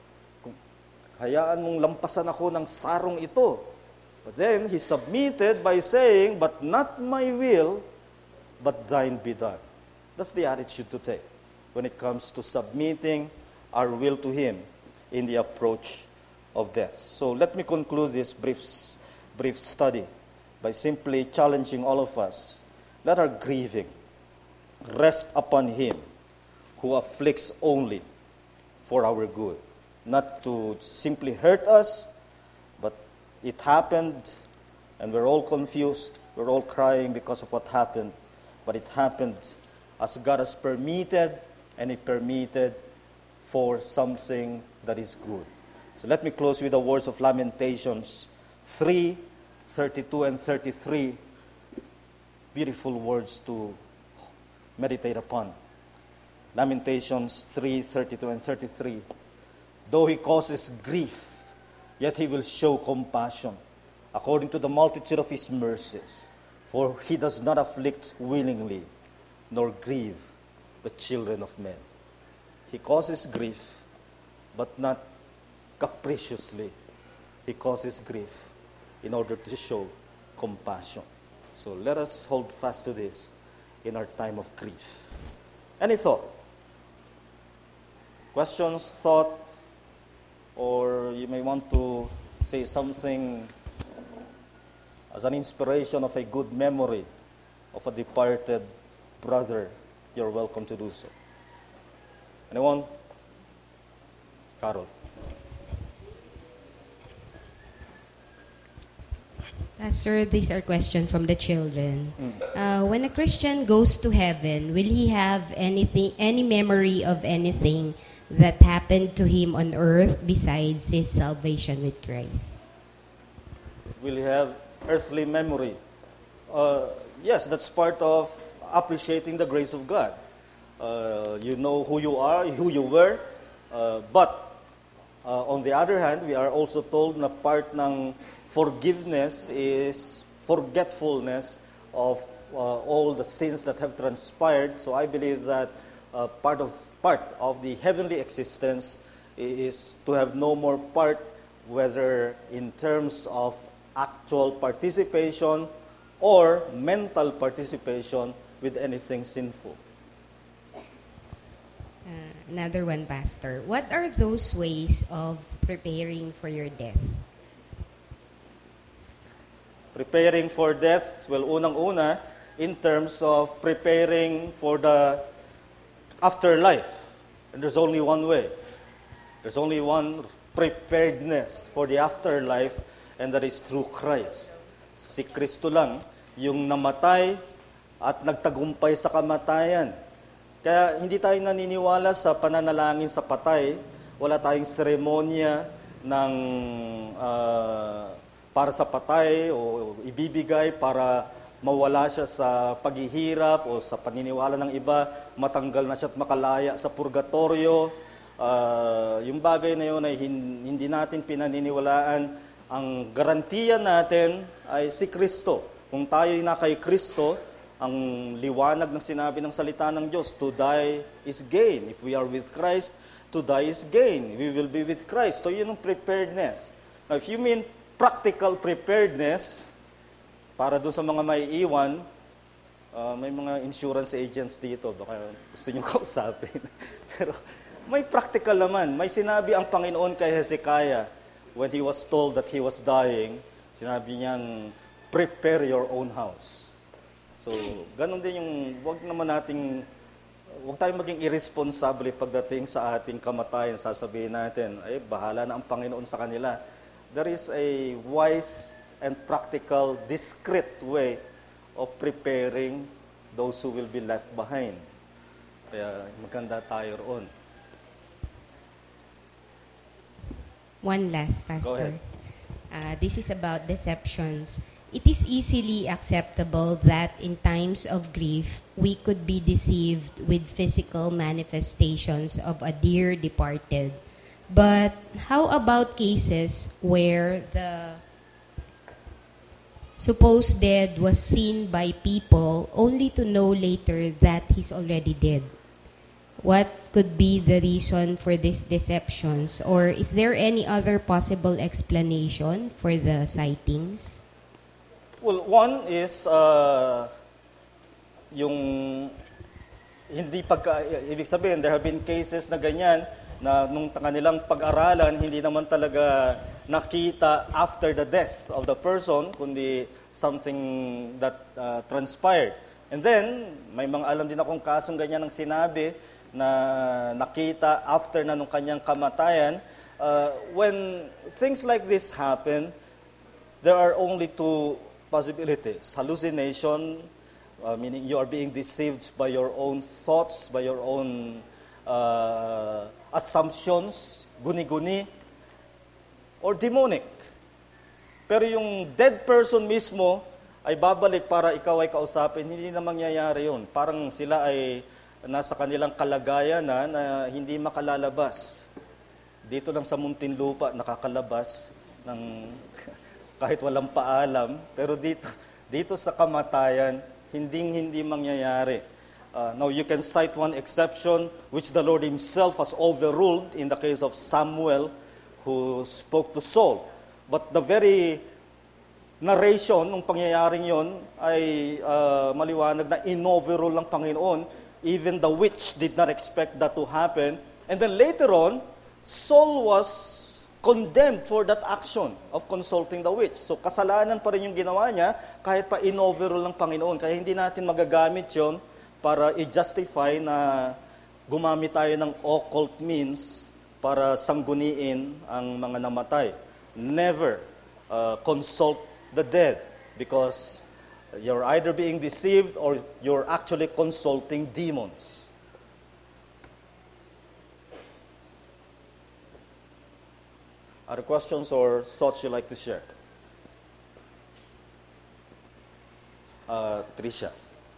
A: Hayaan mong lampasan ako ng sarong ito. But then, he submitted by saying, but not my will, but thine be done. That's the attitude to take when it comes to submitting our will to Him in the approach of death. So let me conclude this brief, brief study by simply challenging all of us. Let our grieving rest upon Him who afflicts only for our good. Not to simply hurt us, but it happened, and we're all confused. We're all crying because of what happened. But it happened as God has permitted, and He permitted for something that is good. So let me close with the words of Lamentations three, thirty-two and thirty-three beautiful words to meditate upon. Lamentations three thirty-two and thirty-three. Though he causes grief, yet he will show compassion, according to the multitude of his mercies. For he does not afflict willingly, nor grieve the children of men. He causes grief, but not capriciously. He causes grief in order to show compassion. So let us hold fast to this in our time of grief. Any thought? Questions, thought, or you may want to say something as an inspiration of a good memory of a departed brother. You're welcome to do so. Anyone? Carol.
B: Pastor, these are questions from the children.
A: Mm.
B: Uh, when a Christian goes to heaven, will he have anything, any memory of anything that happened to him on earth besides his salvation with Christ?
A: Will he have earthly memory? Uh, yes, that's part of appreciating the grace of God. Uh, you know who you are, who you were, uh, but uh, on the other hand, we are also told na part ng forgiveness is forgetfulness of uh, all the sins that have transpired. So I believe that uh, part of part of the heavenly existence is to have no more part, whether in terms of actual participation or mental participation with anything sinful.
B: Uh, another one, Pastor. What are those ways of preparing for your death?
A: Preparing for death, well, unang-una, in terms of preparing for the afterlife. And there's only one way. There's only one preparedness for the afterlife, and that is through Christ. Si Kristo lang, yung namatay at nagtagumpay sa kamatayan. Kaya hindi tayo naniniwala sa pananalangin sa patay. Wala tayong seremonya ng uh, para sa patay o ibibigay para mawala siya sa paghihirap o sa paniniwala ng iba, matanggal na siya at makalaya sa purgatorio. Uh, yung bagay na yun ay hindi natin pinaniniwalaan. Ang garantiya natin ay si Kristo. Kung tayo'y na kay Kristo, ang liwanag ng sinabi ng salita ng Diyos, to die is gain. If we are with Christ, to die is gain. We will be with Christ. So yun ang preparedness. Now, if you mean practical preparedness, para doon sa mga may iwan, uh, may mga insurance agents dito, baka gusto nyo kausapin. Pero may practical naman. May sinabi ang Panginoon kay Hezekiah when he was told that he was dying, sinabi niyang, prepare your own house. So, ganun din yung, wag naman nating, wag tayong maging irresponsible pagdating sa ating kamatayan. Sasabihin natin, ay, bahala na ang Panginoon sa kanila. There is a wise and practical, discreet way of preparing those who will be left behind. Kaya maganda tayo roon.
B: One last, Pastor.
A: Go ahead.
B: Uh, this is about deceptions. It is easily acceptable that in times of grief, we could be deceived with physical manifestations of a dear departed. But how about cases where the supposed dead was seen by people only to know later that he's already dead? What could be the reason for these deceptions? Or is there any other possible explanation for the sightings?
A: Well, one is uh, yung hindi pagka, ibig sabihin, there have been cases na ganyan na nung kanilang pag-aralan, hindi naman talaga nakita after the death of the person, kundi something that uh, transpired. And then, may mga alam din akong kasong ganyan ang sinabi na nakita after na nung kanyang kamatayan. Uh, when things like this happen, there are only two possibilities. Hallucination, uh, meaning you are being deceived by your own thoughts, by your own uh, assumptions, guni-guni, or demonic. Pero yung dead person mismo ay babalik para ikaw ay kausapin, hindi na mangyayari yun. Parang sila ay nasa kanilang kalagayan na, na hindi makalalabas. Dito lang sa Muntinlupa, nakakalabas ng kahit walang paalam. Pero dito, dito sa kamatayan, hindi hindi mangyayari. Uh, now, you can cite one exception, which the Lord Himself has overruled in the case of Samuel, who spoke to Saul. But the very narration ng pangyayaring yon ay uh, maliwanag na inoverrule ng Panginoon. Even the witch did not expect that to happen. And then later on, Saul was condemned for that action of consulting the witch. So kasalanan pa rin yung ginawa niya kahit pa inoverrule ng Panginoon. Kaya hindi natin magagamit yon para i-justify na gumamit tayo ng occult means para sangguniin ang mga namatay. Never uh, consult the dead because you're either being deceived or you're actually consulting demons. Other questions or thoughts you'd like to share? Uh, Tricia.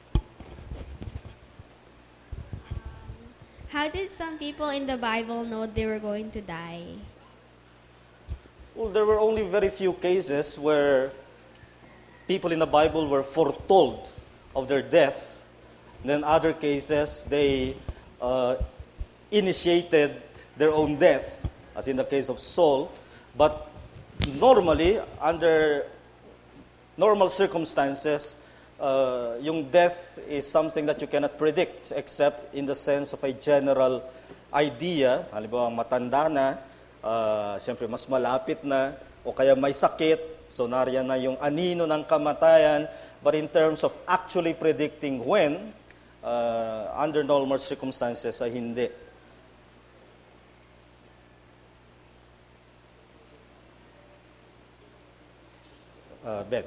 C: How did some people in the Bible know they were going to die?
A: Well, there were only very few cases where people in the Bible were foretold of their death. Then other cases, they uh, initiated their own death, as in the case of Saul. But normally, under normal circumstances, uh, yung death is something that you cannot predict except in the sense of a general idea. Halimbawa, matanda na, uh, siyempre mas malapit na, o kaya may sakit, so nariyan na yung anino ng kamatayan. But in terms of actually predicting when, uh, under normal circumstances, ay hindi. Uh, Ben.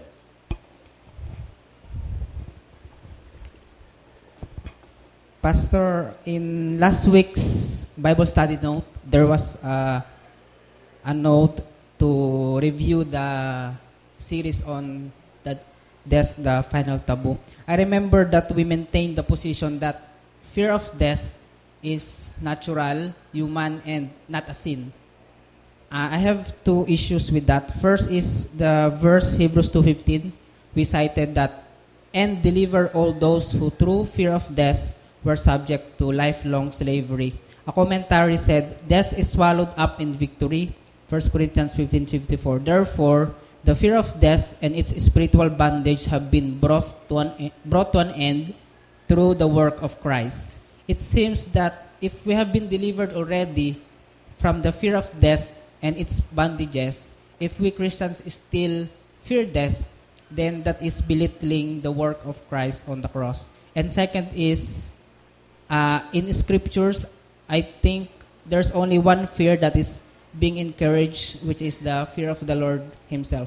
D: Pastor, in last week's Bible study note, there was uh, a note to review the series on the death, the final taboo. I remember that we maintained the position that fear of death is natural, human, and not a sin. Uh, I have two issues with that. First is the verse Hebrews two fifteen. We cited that, and deliver all those who through fear of death were subject to lifelong slavery. A commentary said, death is swallowed up in victory. First Corinthians fifteen fifty-four. Therefore, the fear of death and its spiritual bondage have been brought to an, brought to an end through the work of Christ. It seems that if we have been delivered already from the fear of death and its bondages, if we Christians still fear death, then that is belittling the work of Christ on the cross. And second is, uh, in scriptures, I think there's only one fear that is being encouraged, which is the fear of the Lord Himself.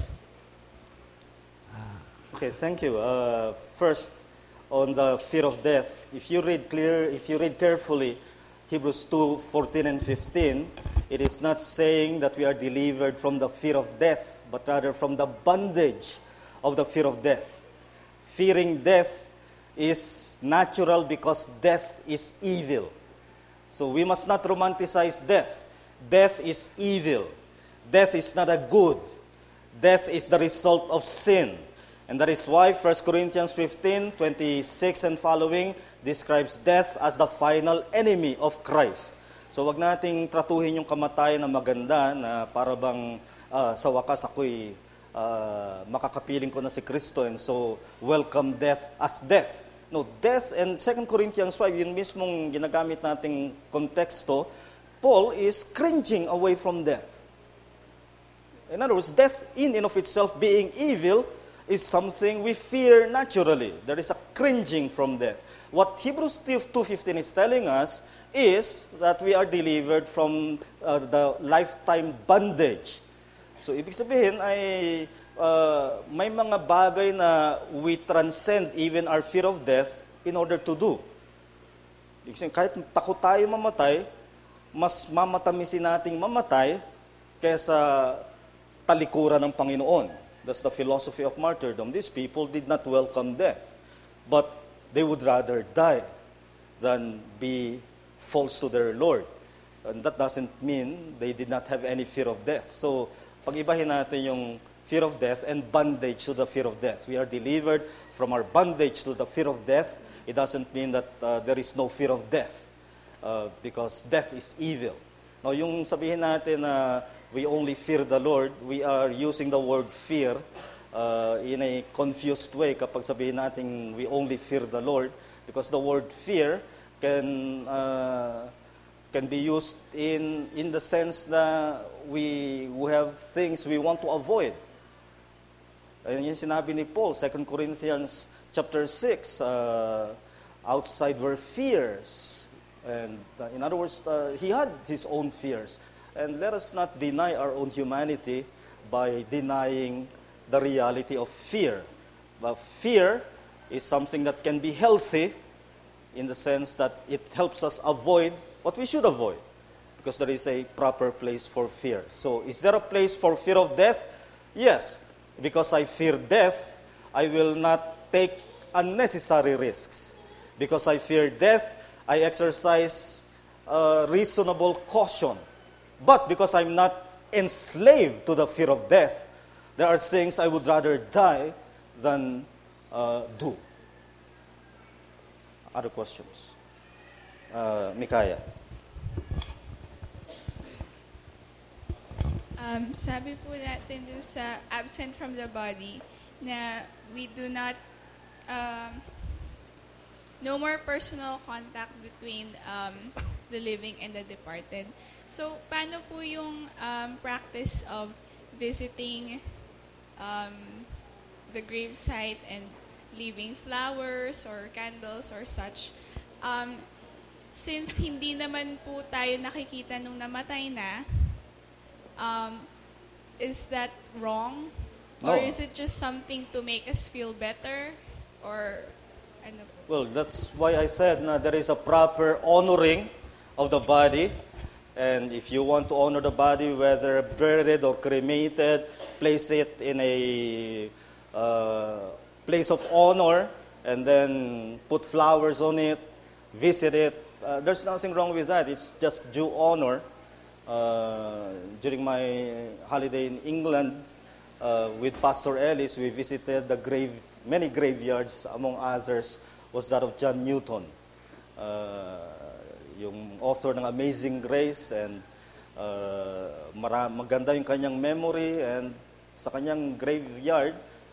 A: Uh, okay, thank you. Uh, first, on the fear of death, if you read clear, if you read carefully, Hebrews two fourteen and fifteen, it is not saying that we are delivered from the fear of death, but rather from the bondage of the fear of death. Fearing death is natural because death is evil. So we must not romanticize death. Death is evil. Death is not a good. Death is the result of sin. And that is why First Corinthians fifteen twenty-six and following describes death as the final enemy of Christ. So wag nating tratuhin yung kamatayan na maganda na para bang uh, sa wakas ako'y uh, makakapiling ko na si Kristo and so welcome death as death. No, death, and Second Corinthians five, yun mismong ginagamit nating konteksto, Paul is cringing away from death. In other words, death in and of itself being evil is something we fear naturally. There is a cringing from death. What Hebrews two fifteen is telling us is that we are delivered from uh, the lifetime bondage. So, ibig sabihin ay uh, may mga bagay na we transcend even our fear of death in order to do. Ibig sabihin, kahit takot tayo mamatay, mas mamatamisin nating mamatay kaysa talikuran ng Panginoon. That's the philosophy of martyrdom. These people did not welcome death, but they would rather die than be false to their Lord. And that doesn't mean they did not have any fear of death. So, pag-ibahin natin yung fear of death and bondage to the fear of death. We are delivered from our bondage to the fear of death. It doesn't mean that uh, there is no fear of death, uh, because death is evil. Now, yung sabihin natin na we only fear the Lord, we are using the word fear uh, in a confused way kapag sabihin natin we only fear the Lord, because the word fear can uh, can be used in in the sense that we, we have things we want to avoid. Ayun yung sinabi ni Paul, Second Corinthians chapter six, uh, outside were fears. And uh, in other words, uh, he had his own fears. And let us not deny our own humanity by denying the reality of fear. But fear is something that can be healthy in the sense that it helps us avoid what we should avoid, because there is a proper place for fear. So, is there a place for fear of death? Yes. Because I fear death, I will not take unnecessary risks. Because I fear death, I exercise uh, reasonable caution. But because I'm not enslaved to the fear of death, there are things I would rather die than uh, do. Other questions? Uh, Mikaya.
E: Um, sabi po natin dun sa absent from the body na we do not, um, no more personal contact between um, the living and the departed. So, paano po yung um, practice of visiting um, the gravesite and leaving flowers or candles or such? Um, since hindi naman po tayo nakikita nung namatay na, um, is that wrong? Or
A: No.
E: is it just something to make us feel better? Or, ano po?
A: Well, that's why I said na there is a proper honoring of the body. And if you want to honor the body, whether buried or cremated, place it in a uh, place of honor, and then put flowers on it, visit it. Uh, there's nothing wrong with that. It's just due honor. Uh, during my holiday in England, uh, with Pastor Ellis, we visited the grave, many graveyards. Among others was that of John Newton, uh, yung author ng Amazing Grace, and uh, mara- maganda yung kanyang memory, and sa kanyang graveyard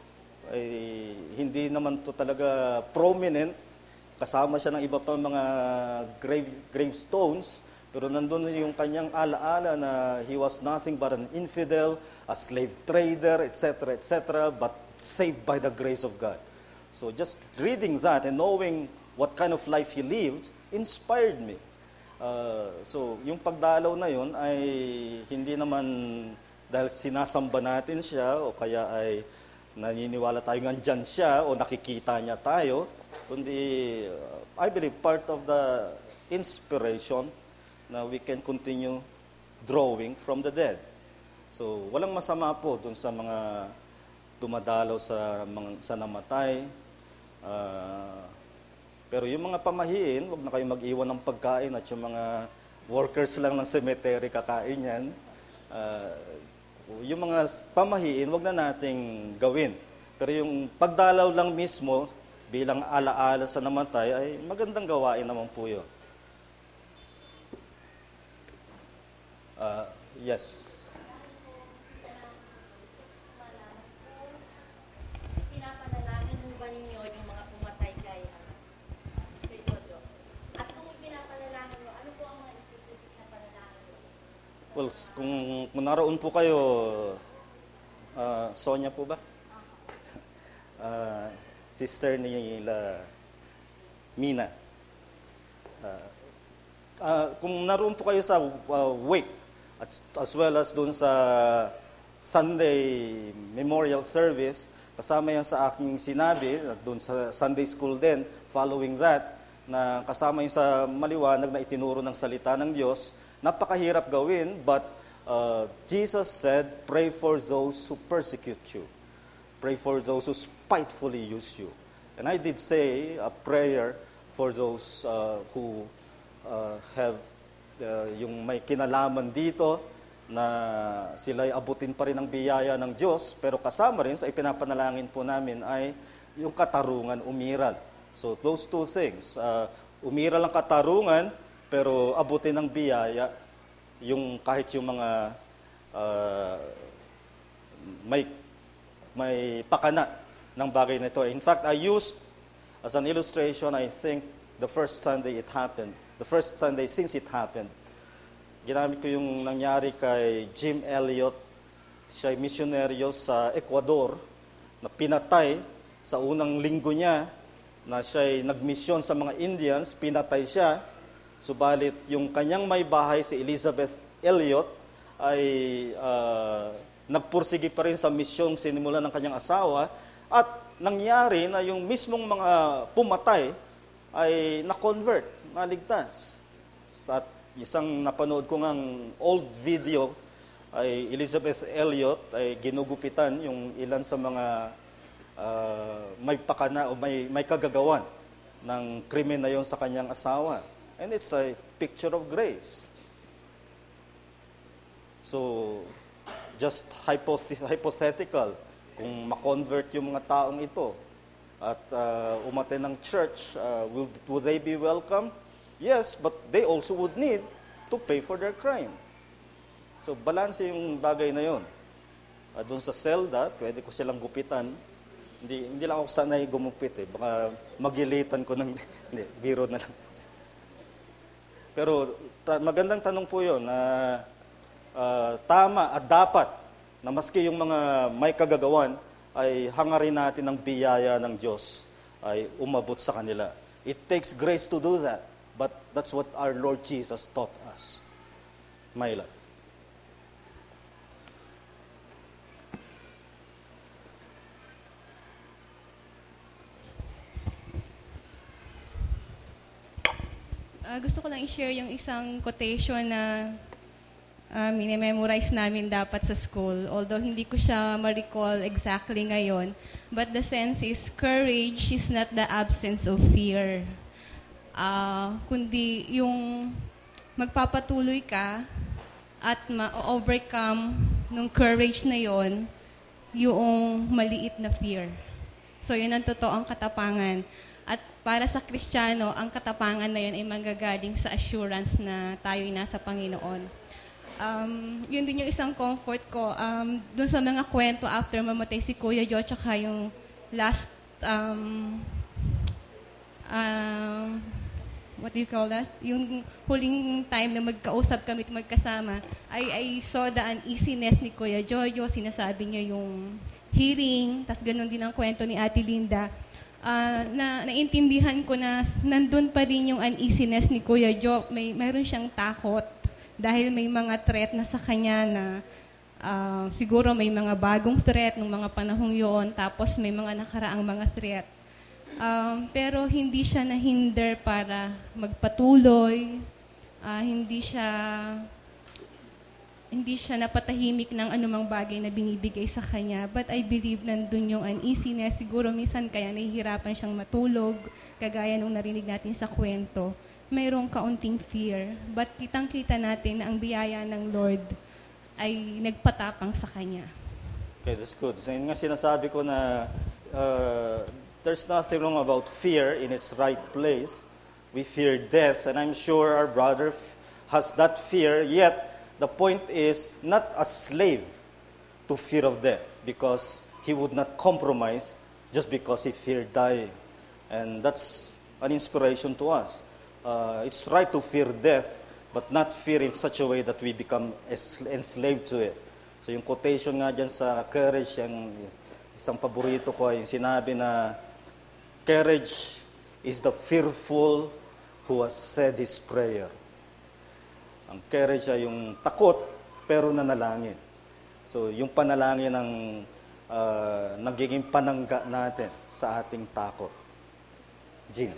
A: ay hindi naman to talaga prominent. Kasama siya ng iba pa mga grave gravestones, pero nandun yung kanyang alaala na he was nothing but an infidel, a slave trader, et cetera, et cetera, but saved by the grace of God. So just reading that and knowing what kind of life he lived inspired me. Uh, so yung pagdalaw na yun ay hindi naman dahil sinasamba natin siya o kaya ay naniniwala tayo andyan siya o nakikita niya tayo, kundi uh, I believe part of the inspiration na we can continue drawing from the dead. So, walang masama po dun sa mga dumadalaw sa mga sa namatay. Uh, pero yung mga pamahiin, wag na kayo mag-iwan ng pagkain at yung mga workers lang ng cemetery kakain yan. Uh, yung mga pamahiin, wag na nating gawin. Pero yung pagdalaw lang mismo, bilang alaala sa namatay, ay magandang gawain naman po yun. Uh, yes.
F: Pinapanalangin mo ba ninyo yung mga pumatay kay, kay Jojo? At kung pinapanalangin mo, ano po ang mga specific na panalangin mo?
A: Well, kung, kung naroon po kayo, uh, Sonia po ba? Uh, sister nila Mina. Uh, uh, kung naroon po kayo sa uh, wake, at, as well as doon sa Sunday memorial service, kasama yan sa aking sinabi, at doon sa Sunday school din, following that, na kasama yung sa maliwanag na itinuro ng salita ng Diyos. Napakahirap gawin, but uh, Jesus said, pray for those who persecute you. Pray for those who spitefully use you. And I did say a prayer for those uh, who uh, have uh, yung may kinalaman dito na sila'y abutin pa rin ang biyaya ng Diyos, pero kasama rin sa ipinapanalangin po namin ay yung katarungan umiral. So those two things, uh, umiral ang katarungan, pero abutin ng biyaya, yung kahit yung mga uh, may, may pakana ng bagay na ito. In fact, I used as an illustration, I think, the first Sunday it happened, the first Sunday since it happened, ginamit ko yung nangyari kay Jim Elliot. Siya ay misyonaryo sa Ecuador na pinatay sa unang linggo niya na siya ay nagmisyon sa mga Indians, pinatay siya. Subalit yung kanyang may bahay, si Elizabeth Elliot, ay uh, nagpursige pa rin sa misyong sinimulan ng kanyang asawa. At nangyari na yung mismong mga pumatay ay na-convert, naligtas. At isang napanood ko ngang old video ay Elizabeth Elliot ay ginugupitan yung ilan sa mga uh, may pakana o may, may kagagawan ng krimen na yon sa kanyang asawa. And it's a picture of grace. So, just hypoth- hypothetical, kung ma-convert yung mga taong ito at uh, umaten ng church, uh, will, will they be welcome? Yes, but they also would need to pay for their crime. So, balance yung bagay na yun. Uh, doon sa selda, pwede ko silang gupitan. Hindi, hindi lang ako sanay gumupit eh. Baka magilitan ko ng... Hindi, biro na lang. Pero ta- magandang tanong po yun na uh, tama at dapat na maski yung mga may kagagawan ay hangarin natin ng biyaya ng Diyos ay umabot sa kanila. It takes grace to do that, but that's what our Lord Jesus taught us. Myla.
G: Uh, gusto ko lang i-share yung isang quotation na uh, minimemorize namin dapat sa school. Although hindi ko siya ma-recall exactly ngayon. But the sense is, courage is not the absence of fear. Uh, kundi yung magpapatuloy ka at ma-overcome nung courage na yon yung maliit na fear. So yun ang totoong katapangan. At para sa Kristiyano, ang katapangan na yun ay manggagaling sa assurance na tayo'y nasa Panginoon. Um, yun din yung isang comfort ko. Um, dun sa mga kwento after mamatay si Kuya Jo, tsaka yung last, um, uh, what do you call that? Yung huling time na magkausap kami at magkasama, I, I saw the uneasiness ni Kuya Jojo. Sinasabi niya yung hearing, tas ganun din ang kwento ni Ate Linda. Uh, na naintindihan ko na nandun pa rin yung uneasiness ni Kuya Jo. May mayroon siyang takot dahil may mga threat na sa kanya na uh, siguro may mga bagong threat nung mga panahong yun, tapos may mga nakaraang mga threat. Um, pero hindi siya nahinder para magpatuloy, uh, hindi siya hindi siya napatahimik ng anumang bagay na binibigay sa kanya. But I believe nandun yung uneasiness. Siguro minsan kaya nahihirapan siyang matulog, kagaya nung narinig natin sa kwento. Mayroong kaunting fear. But kitang-kita natin na ang biyaya ng Lord ay nagpatapang sa kanya.
A: Okay, that's good. So, yun nga sinasabi ko na uh, there's nothing wrong about fear in its right place. We fear death, and I'm sure our brother f- has that fear, yet the point is not a slave to fear of death, because he would not compromise just because he feared dying. And that's an inspiration to us. Uh, it's right to fear death, but not fear in such a way that we become enslaved to it. So yung quotation nga dyan sa courage, yung isang paborito ko ay yung sinabi na, courage is the fearful who has said his prayer. Ang courage ay yung takot, pero nanalangin. So, yung panalangin ang uh, nagiging panangga natin sa ating takot. Jean.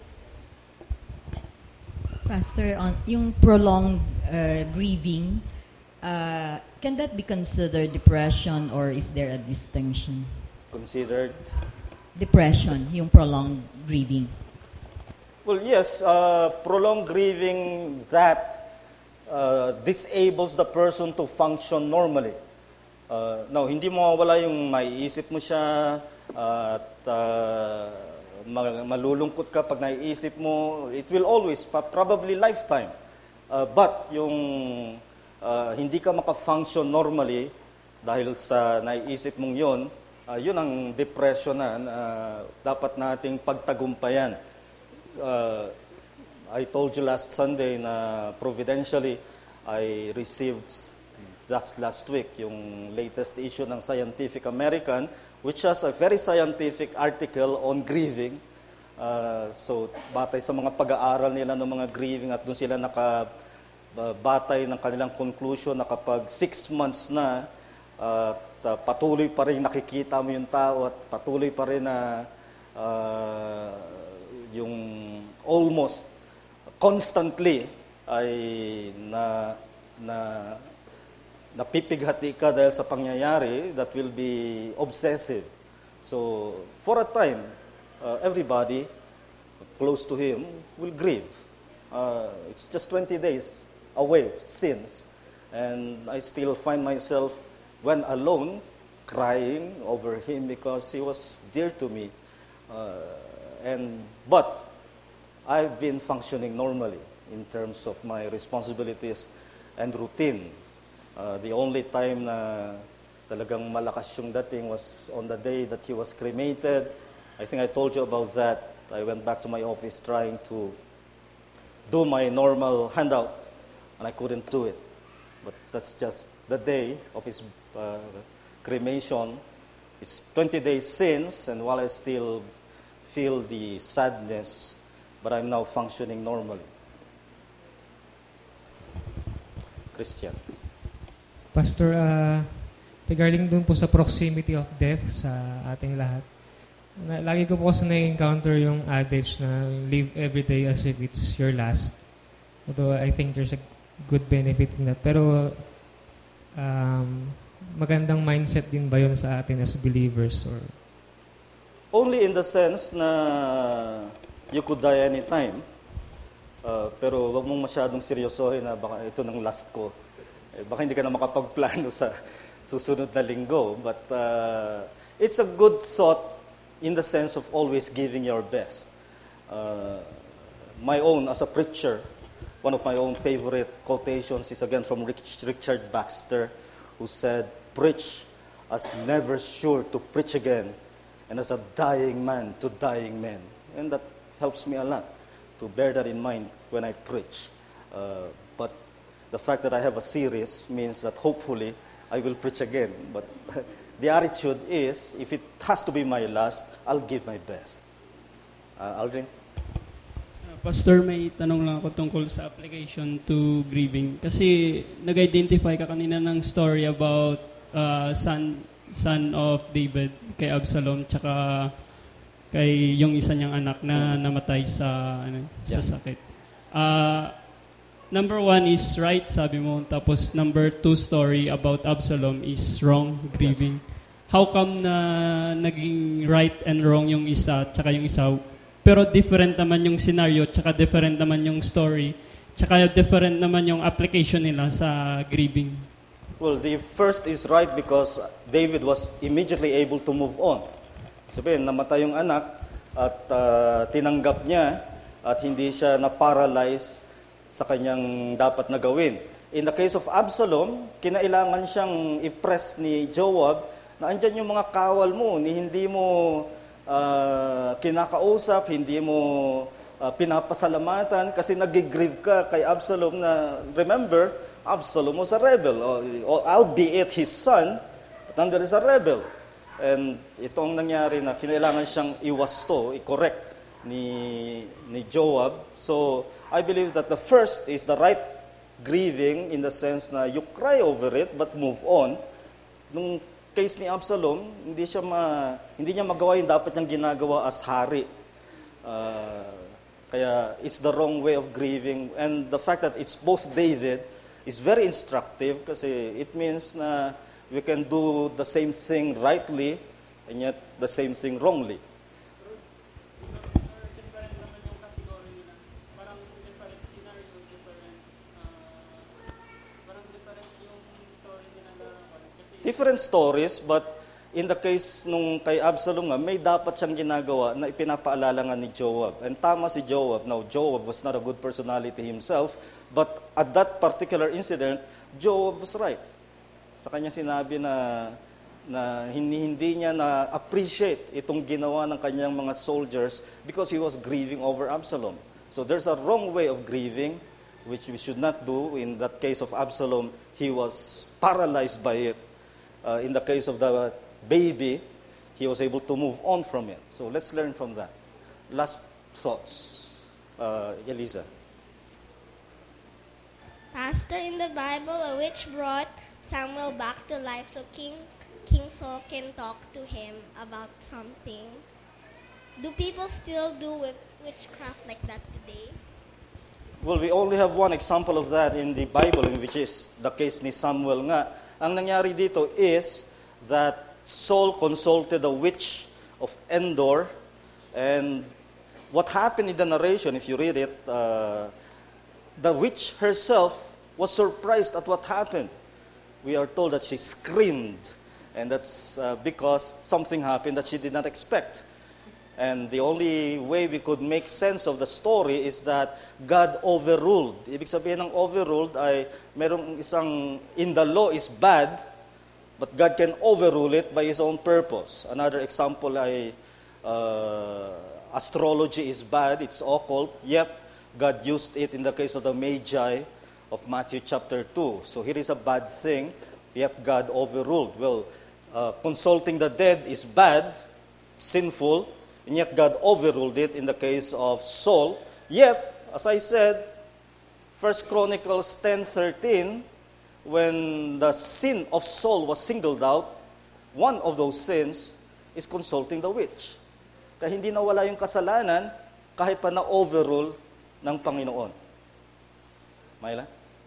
H: Pastor, on yung prolonged uh, grieving, uh, can that be considered depression or is there a distinction?
A: considered.
H: Depression, yung prolonged grieving.
A: Well, yes, uh, prolonged grieving that uh, disables the person to function normally. Uh, now, hindi mo mawala yung maiisip mo siya uh, at uh, malulungkot ka pag naiisip mo. It will always, probably lifetime. Uh, but yung uh, hindi ka maka-function normally dahil sa naiisip mong yun, uh, yun ang depression na uh, dapat nating pagtagumpayan. Uh, I told you last Sunday na providentially I received that's last week yung latest issue ng Scientific American, which has a very scientific article on grieving. Uh, so batay sa mga pag-aaral nila ng mga grieving at doon sila naka uh, batay ng kanilang conclusion na kapag six months na uh, patuloy pa rin nakikita mo yung tao at patuloy pa rin na uh, yung almost constantly ay na na napipighati ka dahil sa pangyayari, that will be obsessive. So for a time, uh, everybody close to him will grieve. Uh, it's just twenty days away since, and I still find myself when alone crying over him because he was dear to me. Uh, And but I've been functioning normally in terms of my responsibilities and routine. Uh, the only time na talagang malakas yung dating was on the day that he was cremated. I think I told you about that. I went back to my office trying to do my normal handout, and I couldn't do it. But that's just the day of his uh, cremation. It's twenty days since, and while I still feel the sadness, but I'm now functioning normally. Christian.
I: Pastor, uh, regarding dun po sa proximity of death sa ating lahat, na, lagi ko po kasi na-encounter yung adage na live every day as if it's your last. Although I think there's a good benefit in that. Pero um, magandang mindset din ba yun sa atin as believers? Or
A: only in the sense na you could die anytime. Uh, pero wag mong masyadong seryosohin na baka ito ng last ko. Eh, baka hindi ka na makapagplano sa susunod na linggo. But uh, it's a good thought in the sense of always giving your best. Uh, my own, as a preacher, one of my own favorite quotations is again from Richard Baxter, who said, "Preach as never sure to preach again, and as a dying man to dying men." And that helps me a lot to bear that in mind when I preach. Uh, but the fact that I have a series means that hopefully I will preach again. But the attitude is, if it has to be my last, I'll give my best. Uh, Aldrin?
J: Uh, Pastor, may tanong lang ako tungkol sa application to grieving. Kasi nag-identify ka kanina ng story about uh, son son of David, kay Absalom, tsaka kay yung isa niyang anak na namatay sa ano, sa sakit. Uh, number one is right, sabi mo. Tapos number two story about Absalom is wrong, grieving. How come na naging right and wrong yung isa, tsaka yung isa, pero different naman yung scenario, tsaka different naman yung story, tsaka different naman yung application nila sa grieving?
A: Well, the first is right because David was immediately able to move on. Sabihin, namatay yung anak at uh, tinanggap niya at hindi siya na-paralyze sa kanyang dapat na gawin. In the case of Absalom, kinailangan siyang i-press ni Joab na andyan yung mga kawal mo, ni hindi mo uh, kinakausap, hindi mo uh, pinapasalamatan kasi nag-grieve ka kay Absalom na, remember, Absalom was a rebel, albeit his son, but nandun is a rebel. And ito ang nangyari na kinailangan siyang iwasto, i-correct ni, ni Joab. So, I believe that the first is the right grieving in the sense na you cry over it but move on. Nung case ni Absalom, hindi siya ma, hindi niya magawa yung dapat niyang ginagawa as hari. Uh, kaya it's the wrong way of grieving. And the fact that it's both David is very instructive kasi it means na we can do the same thing rightly and yet the same thing wrongly. Different stories, but in the case nung kay Absalom nga, may dapat siyang ginagawa na ipinapaalala nga ni Joab. And tama si Joab. Now, Joab was not a good personality himself, but at that particular incident, Joab was right. Sa kanya sinabi na na hindi, hindi niya na-appreciate itong ginawa ng kanyang mga soldiers because he was grieving over Absalom. So there's a wrong way of grieving, which we should not do. In that case of Absalom, he was paralyzed by it. Uh, in the case of the baby, he was able to move on from it. So let's learn from that. Last thoughts, uh, Eliza.
K: Pastor, in the Bible, a witch brought Samuel back to life so King King Saul can talk to him about something. Do people still do witchcraft like that today?
A: Well, we only have one example of that in the Bible, in which is the case ni Samuel nga. Ang nangyari dito is that Saul consulted the witch of Endor, and what happened in the narration, if you read it, uh, the witch herself was surprised at what happened. We are told that she screamed, and that's uh, because something happened that she did not expect. And the only way we could make sense of the story is that God overruled. Ibig sabihin ng overruled ay merong isang, in the law is bad, but God can overrule it by His own purpose. Another example ay uh, astrology is bad, it's occult, yet God used it in the case of the Magi of Matthew chapter two. So here is a bad thing, yet God overruled. Well, uh, consulting the dead is bad, sinful, and yet God overruled it in the case of Saul. Yet, as I said, First Chronicles ten thirteen, when the sin of Saul was singled out, one of those sins is consulting the witch. Kaya hindi nawala yung kasalanan kahit pa na-overrule ng Panginoon. Myla?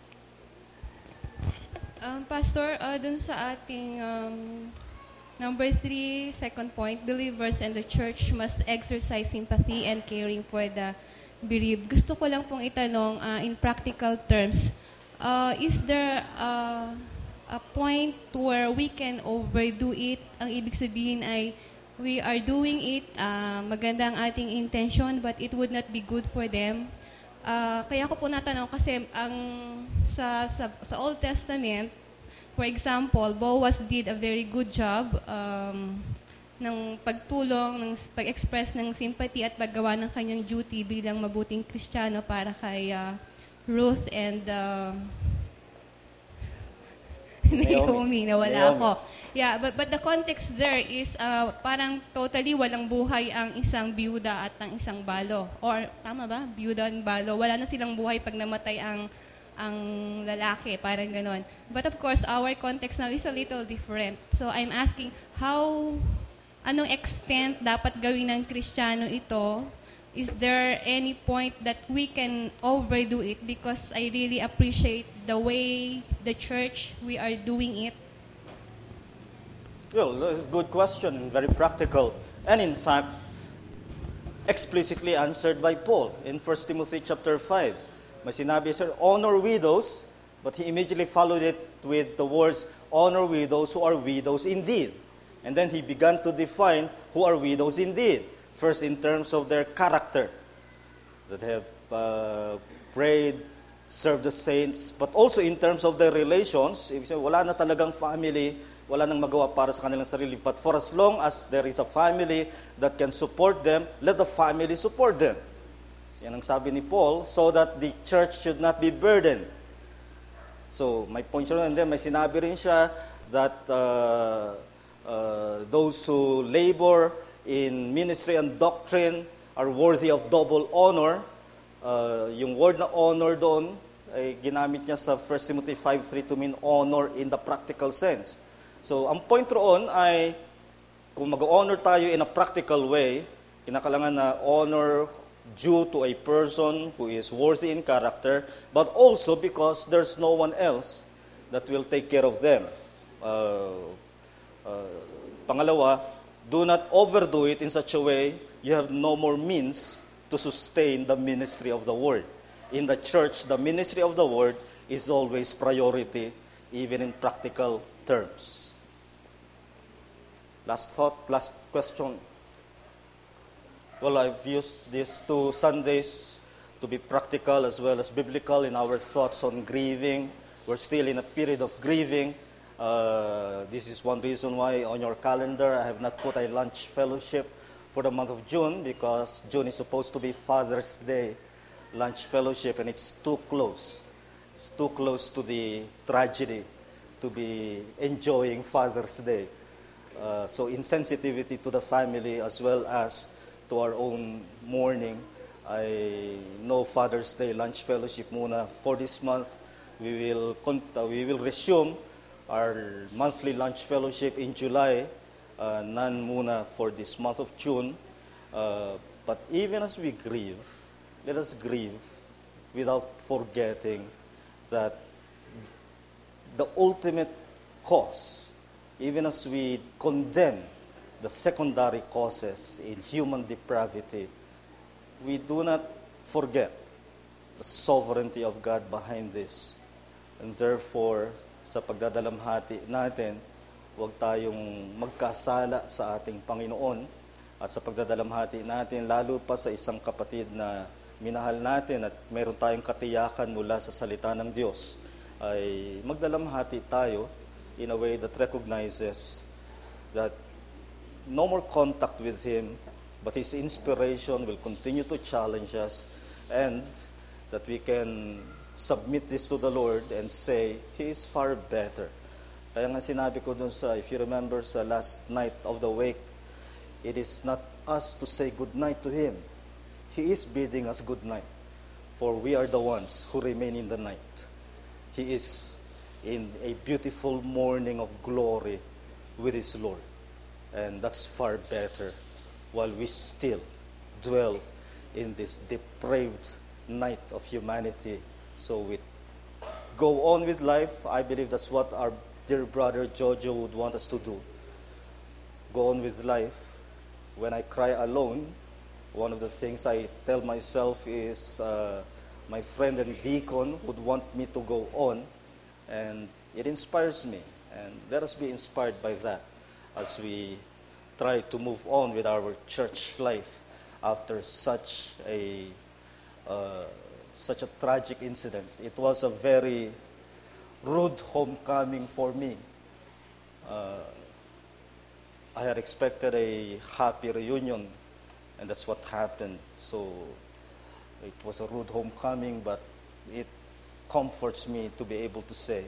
G: Um, Pastor, uh, dun sa ating um, number three, second point, believers and the church must exercise sympathy and caring for the bereaved. Gusto ko lang pong itanong uh, in practical terms, uh, is there uh, a point where we can overdo it? Ang ibig sabihin ay we are doing it, uh, maganda ang ating intention, but it would not be good for them. Uh, kaya ko po natanong kasi ang sa, sa, sa Old Testament, for example, Boaz did a very good job um, ng pagtulong, ng pag-express ng sympathy at paggawa ng kanyang duty bilang mabuting Kristiyano para kay uh, Ruth and uh, Naomi, nawala ako. Yeah, but but the context there is uh, parang totally walang buhay ang isang biyuda at ang isang balo. Or tama ba? Biyuda at balo. Wala na silang buhay pag namatay ang ang lalaki, parang ganon. But of course, our context now is a little different. So I'm asking, how, anong extent dapat gawin ng Kristiyano ito? Is there any point that we can overdo it? Because I really appreciate the way the church, we are doing it.
A: Well, that's a good question and very practical. And in fact, explicitly answered by Paul in First Timothy chapter five. May sinabi siya, honor widows, but he immediately followed it with the words, honor widows who are widows indeed. And then he began to define who are widows indeed. First, in terms of their character, that have uh, prayed, served the saints, but also in terms of their relations. Ibig sabihin, wala na talagang family, wala nang magawa para sa kanilang sarili. But for as long as there is a family that can support them, let the family support them. Yan ang sabi ni Paul, so that the church should not be burdened. So, my point siya, and then may sinabi rin siya that uh, uh, those who labor in ministry and doctrine are worthy of double honor. Uh, yung word na honor doon, ay ginamit niya sa First Timothy five three to mean honor in the practical sense. So, ang point roon ay, kung mag-honor tayo in a practical way, kinakailangan na honor due to a person who is worthy in character, but also because there's no one else that will take care of them. Uh, uh, pangalawa, Do not overdo it in such a way you have no more means to sustain the ministry of the word. In the church, the ministry of the word is always priority, even in practical terms. Last thought, last question. Well, I've used these two Sundays to be practical as well as biblical in our thoughts on grieving. We're still in a period of grieving. Uh, this is one reason why on your calendar I have not put a lunch fellowship for the month of June, because June is supposed to be Father's Day lunch fellowship, and it's too close. It's too close to the tragedy to be enjoying Father's Day. Uh, so insensitivity to the family as well as to our own mourning. I know Father's Day lunch fellowship muna for this month. We will con- uh, we will resume our monthly lunch fellowship in July. Uh, none muna for this month of June. Uh, but even as we grieve, let us grieve without forgetting that the ultimate cause, even as we condemn the secondary causes in human depravity, we do not forget the sovereignty of God behind this. And therefore, sa pagdadalamhati natin, huwag tayong magkasala sa ating Panginoon at sa pagdadalamhati natin, lalo pa sa isang kapatid na minahal natin at mayroon tayong katiyakan mula sa salita ng Diyos, ay magdalamhati tayo in a way that recognizes that no more contact with Him, but His inspiration will continue to challenge us, and that we can submit this to the Lord and say, He is far better. Kaya nga sinabi ko dun sa, if you remember sa last night of the wake, it is not us to say good night to Him. He is bidding us good night, for we are the ones who remain in the night. He is in a beautiful morning of glory with His Lord. And that's far better, while we still dwell in this depraved night of humanity. So we go on with life. I believe that's what our dear brother Jojo would want us to do. Go on with life. When I cry alone, one of the things I tell myself is uh, my friend and deacon would want me to go on, and it inspires me. And let us be inspired by that as we try to move on with our church life after such a uh, such a tragic incident. It was a very rude homecoming for me. Uh, I had expected a happy reunion, and that's what happened. So it was a rude homecoming, but it comforts me to be able to say,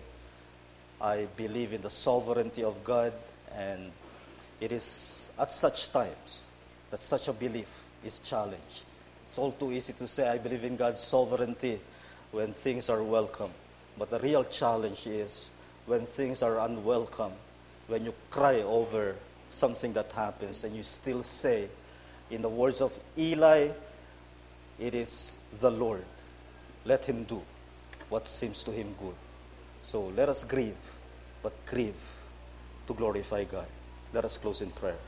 A: I believe in the sovereignty of God, and it is at such times that such a belief is challenged. It's all too easy to say, I believe in God's sovereignty when things are welcome. But the real challenge is when things are unwelcome, when you cry over something that happens and you still say, in the words of Eli, it is the Lord. Let Him do what seems to Him good. So let us grieve, but grieve to glorify God. Let us close in prayer.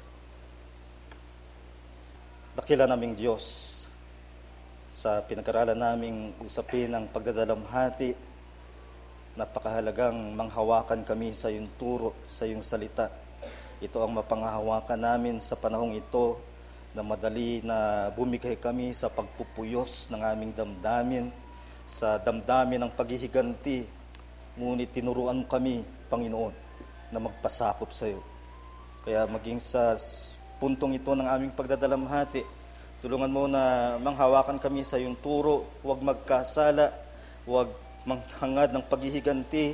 A: Dakila naming Diyos, sa pinag-aralan naming usapin ng pagdadalamhati, napakahalagang manghawakan kami sa iyong turo, sa iyong salita. Ito ang mapanghahawakan namin sa panahong ito na madali na bumigay kami sa pagpupuyos ng aming damdamin, sa damdamin ng paghihiganti. Ngunit tinuruan mo kami, Panginoon, na magpasakop sa iyo. Kaya maging sa puntong ito ng aming pagdadalamhati, tulungan mo na manghawakan kami sa iyong turo, huwag magkasala, huwag manghangad ng paghihiganti.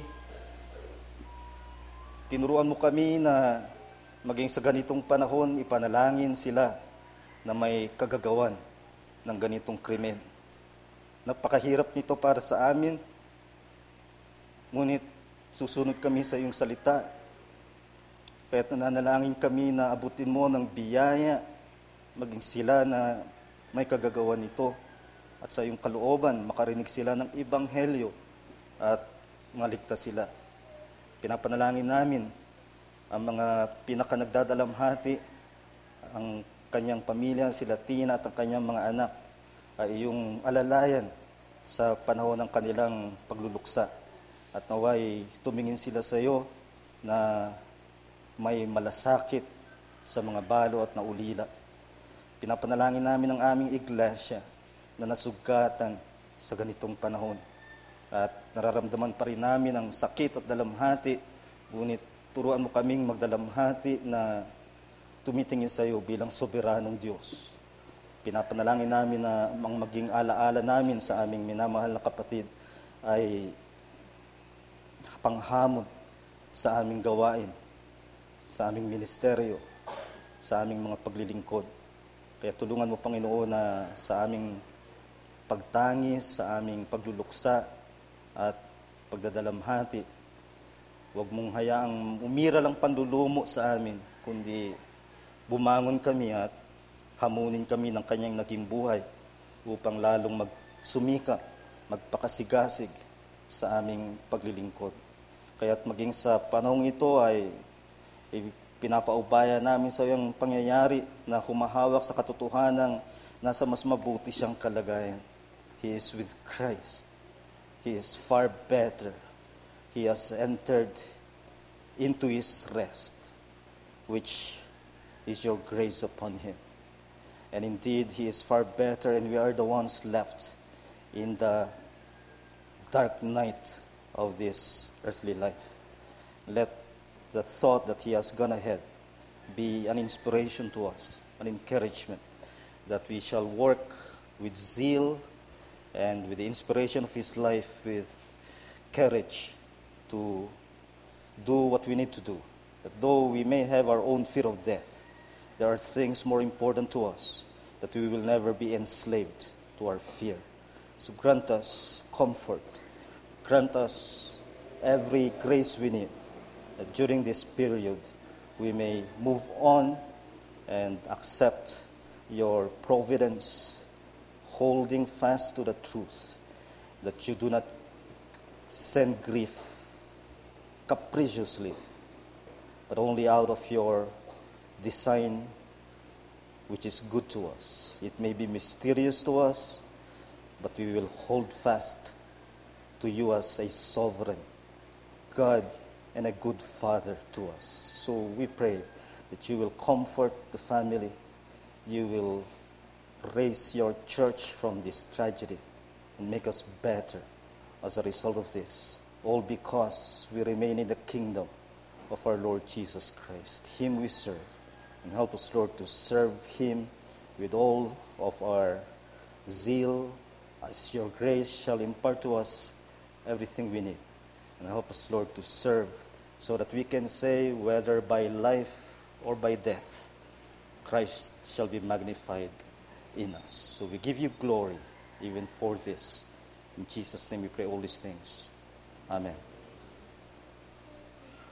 A: Tinuruan mo kami na maging sa ganitong panahon, ipanalangin sila na may kagagawan ng ganitong krimen. Napakahirap nito para sa amin, ngunit susunod kami sa iyong salita. Kaya't nananalangin kami na abutin mo ng biyaya, maging sila na may kagagawan nito. At sa iyong kalooban, makarinig sila ng ebanghelyo at maligtas sila. Pinapanalangin namin ang mga pinakanagdadalamhati ang kanyang pamilya, sila Tina at ang kanyang mga anak ay iyong alalayan sa panahon ng kanilang pagluluksa. At naway tumingin sila sa iyo na may malasakit sa mga balo at naulila. Pinapanalangin namin ang aming iglesia na nasugatan sa ganitong panahon. At nararamdaman pa rin namin ang sakit at dalamhati, ngunit turuan mo kaming magdalamhati na tumitingin sa iyo bilang soberanong Diyos. Pinapanalangin namin na mang maging alaala namin sa aming minamahal na kapatid ay panghamon sa aming gawain, sa aming ministeryo, sa aming mga paglilingkod. Kaya tulungan mo, Panginoon, na sa aming pagtangis, sa aming pagluluksa at pagdadalamhati, huwag mong hayaang umira lang panlulumo sa amin, kundi bumangon kami at hamunin kami ng kanyang naging buhay upang lalong magsumika, magpakasigasig sa aming paglilingkod. Kaya't maging sa panahong ito ay pinapaubaya namin sa iyong pangyayari na humahawak sa katotohanan nasa mas mabuti siyang kalagayan. He is with Christ. He is far better. He has entered into His rest, which is your grace upon Him. And indeed, He is far better, and we are the ones left in the dark night of this earthly life. Let the thought that He has gone ahead be an inspiration to us, an encouragement, that we shall work with zeal and with the inspiration of His life, with courage to do what we need to do. That though we may have our own fear of death, there are things more important to us, that we will never be enslaved to our fear. So grant us comfort, grant us every grace we need, that during this period we may move on and accept your providence, holding fast to the truth, that you do not send grief capriciously, but only out of your design, which is good to us. It may be mysterious to us, but we will hold fast to you as a sovereign God and a good Father to us. So we pray that you will comfort the family, you will raise your church from this tragedy and make us better as a result of this, all because we remain in the kingdom of our Lord Jesus Christ. Him we serve, and help us, Lord, to serve Him with all of our zeal, as your grace shall impart to us everything we need. And help us, Lord, to serve so that we can say, whether by life or by death, Christ shall be magnified in us. So we give you glory even for this. In Jesus' name we pray all these things. Amen.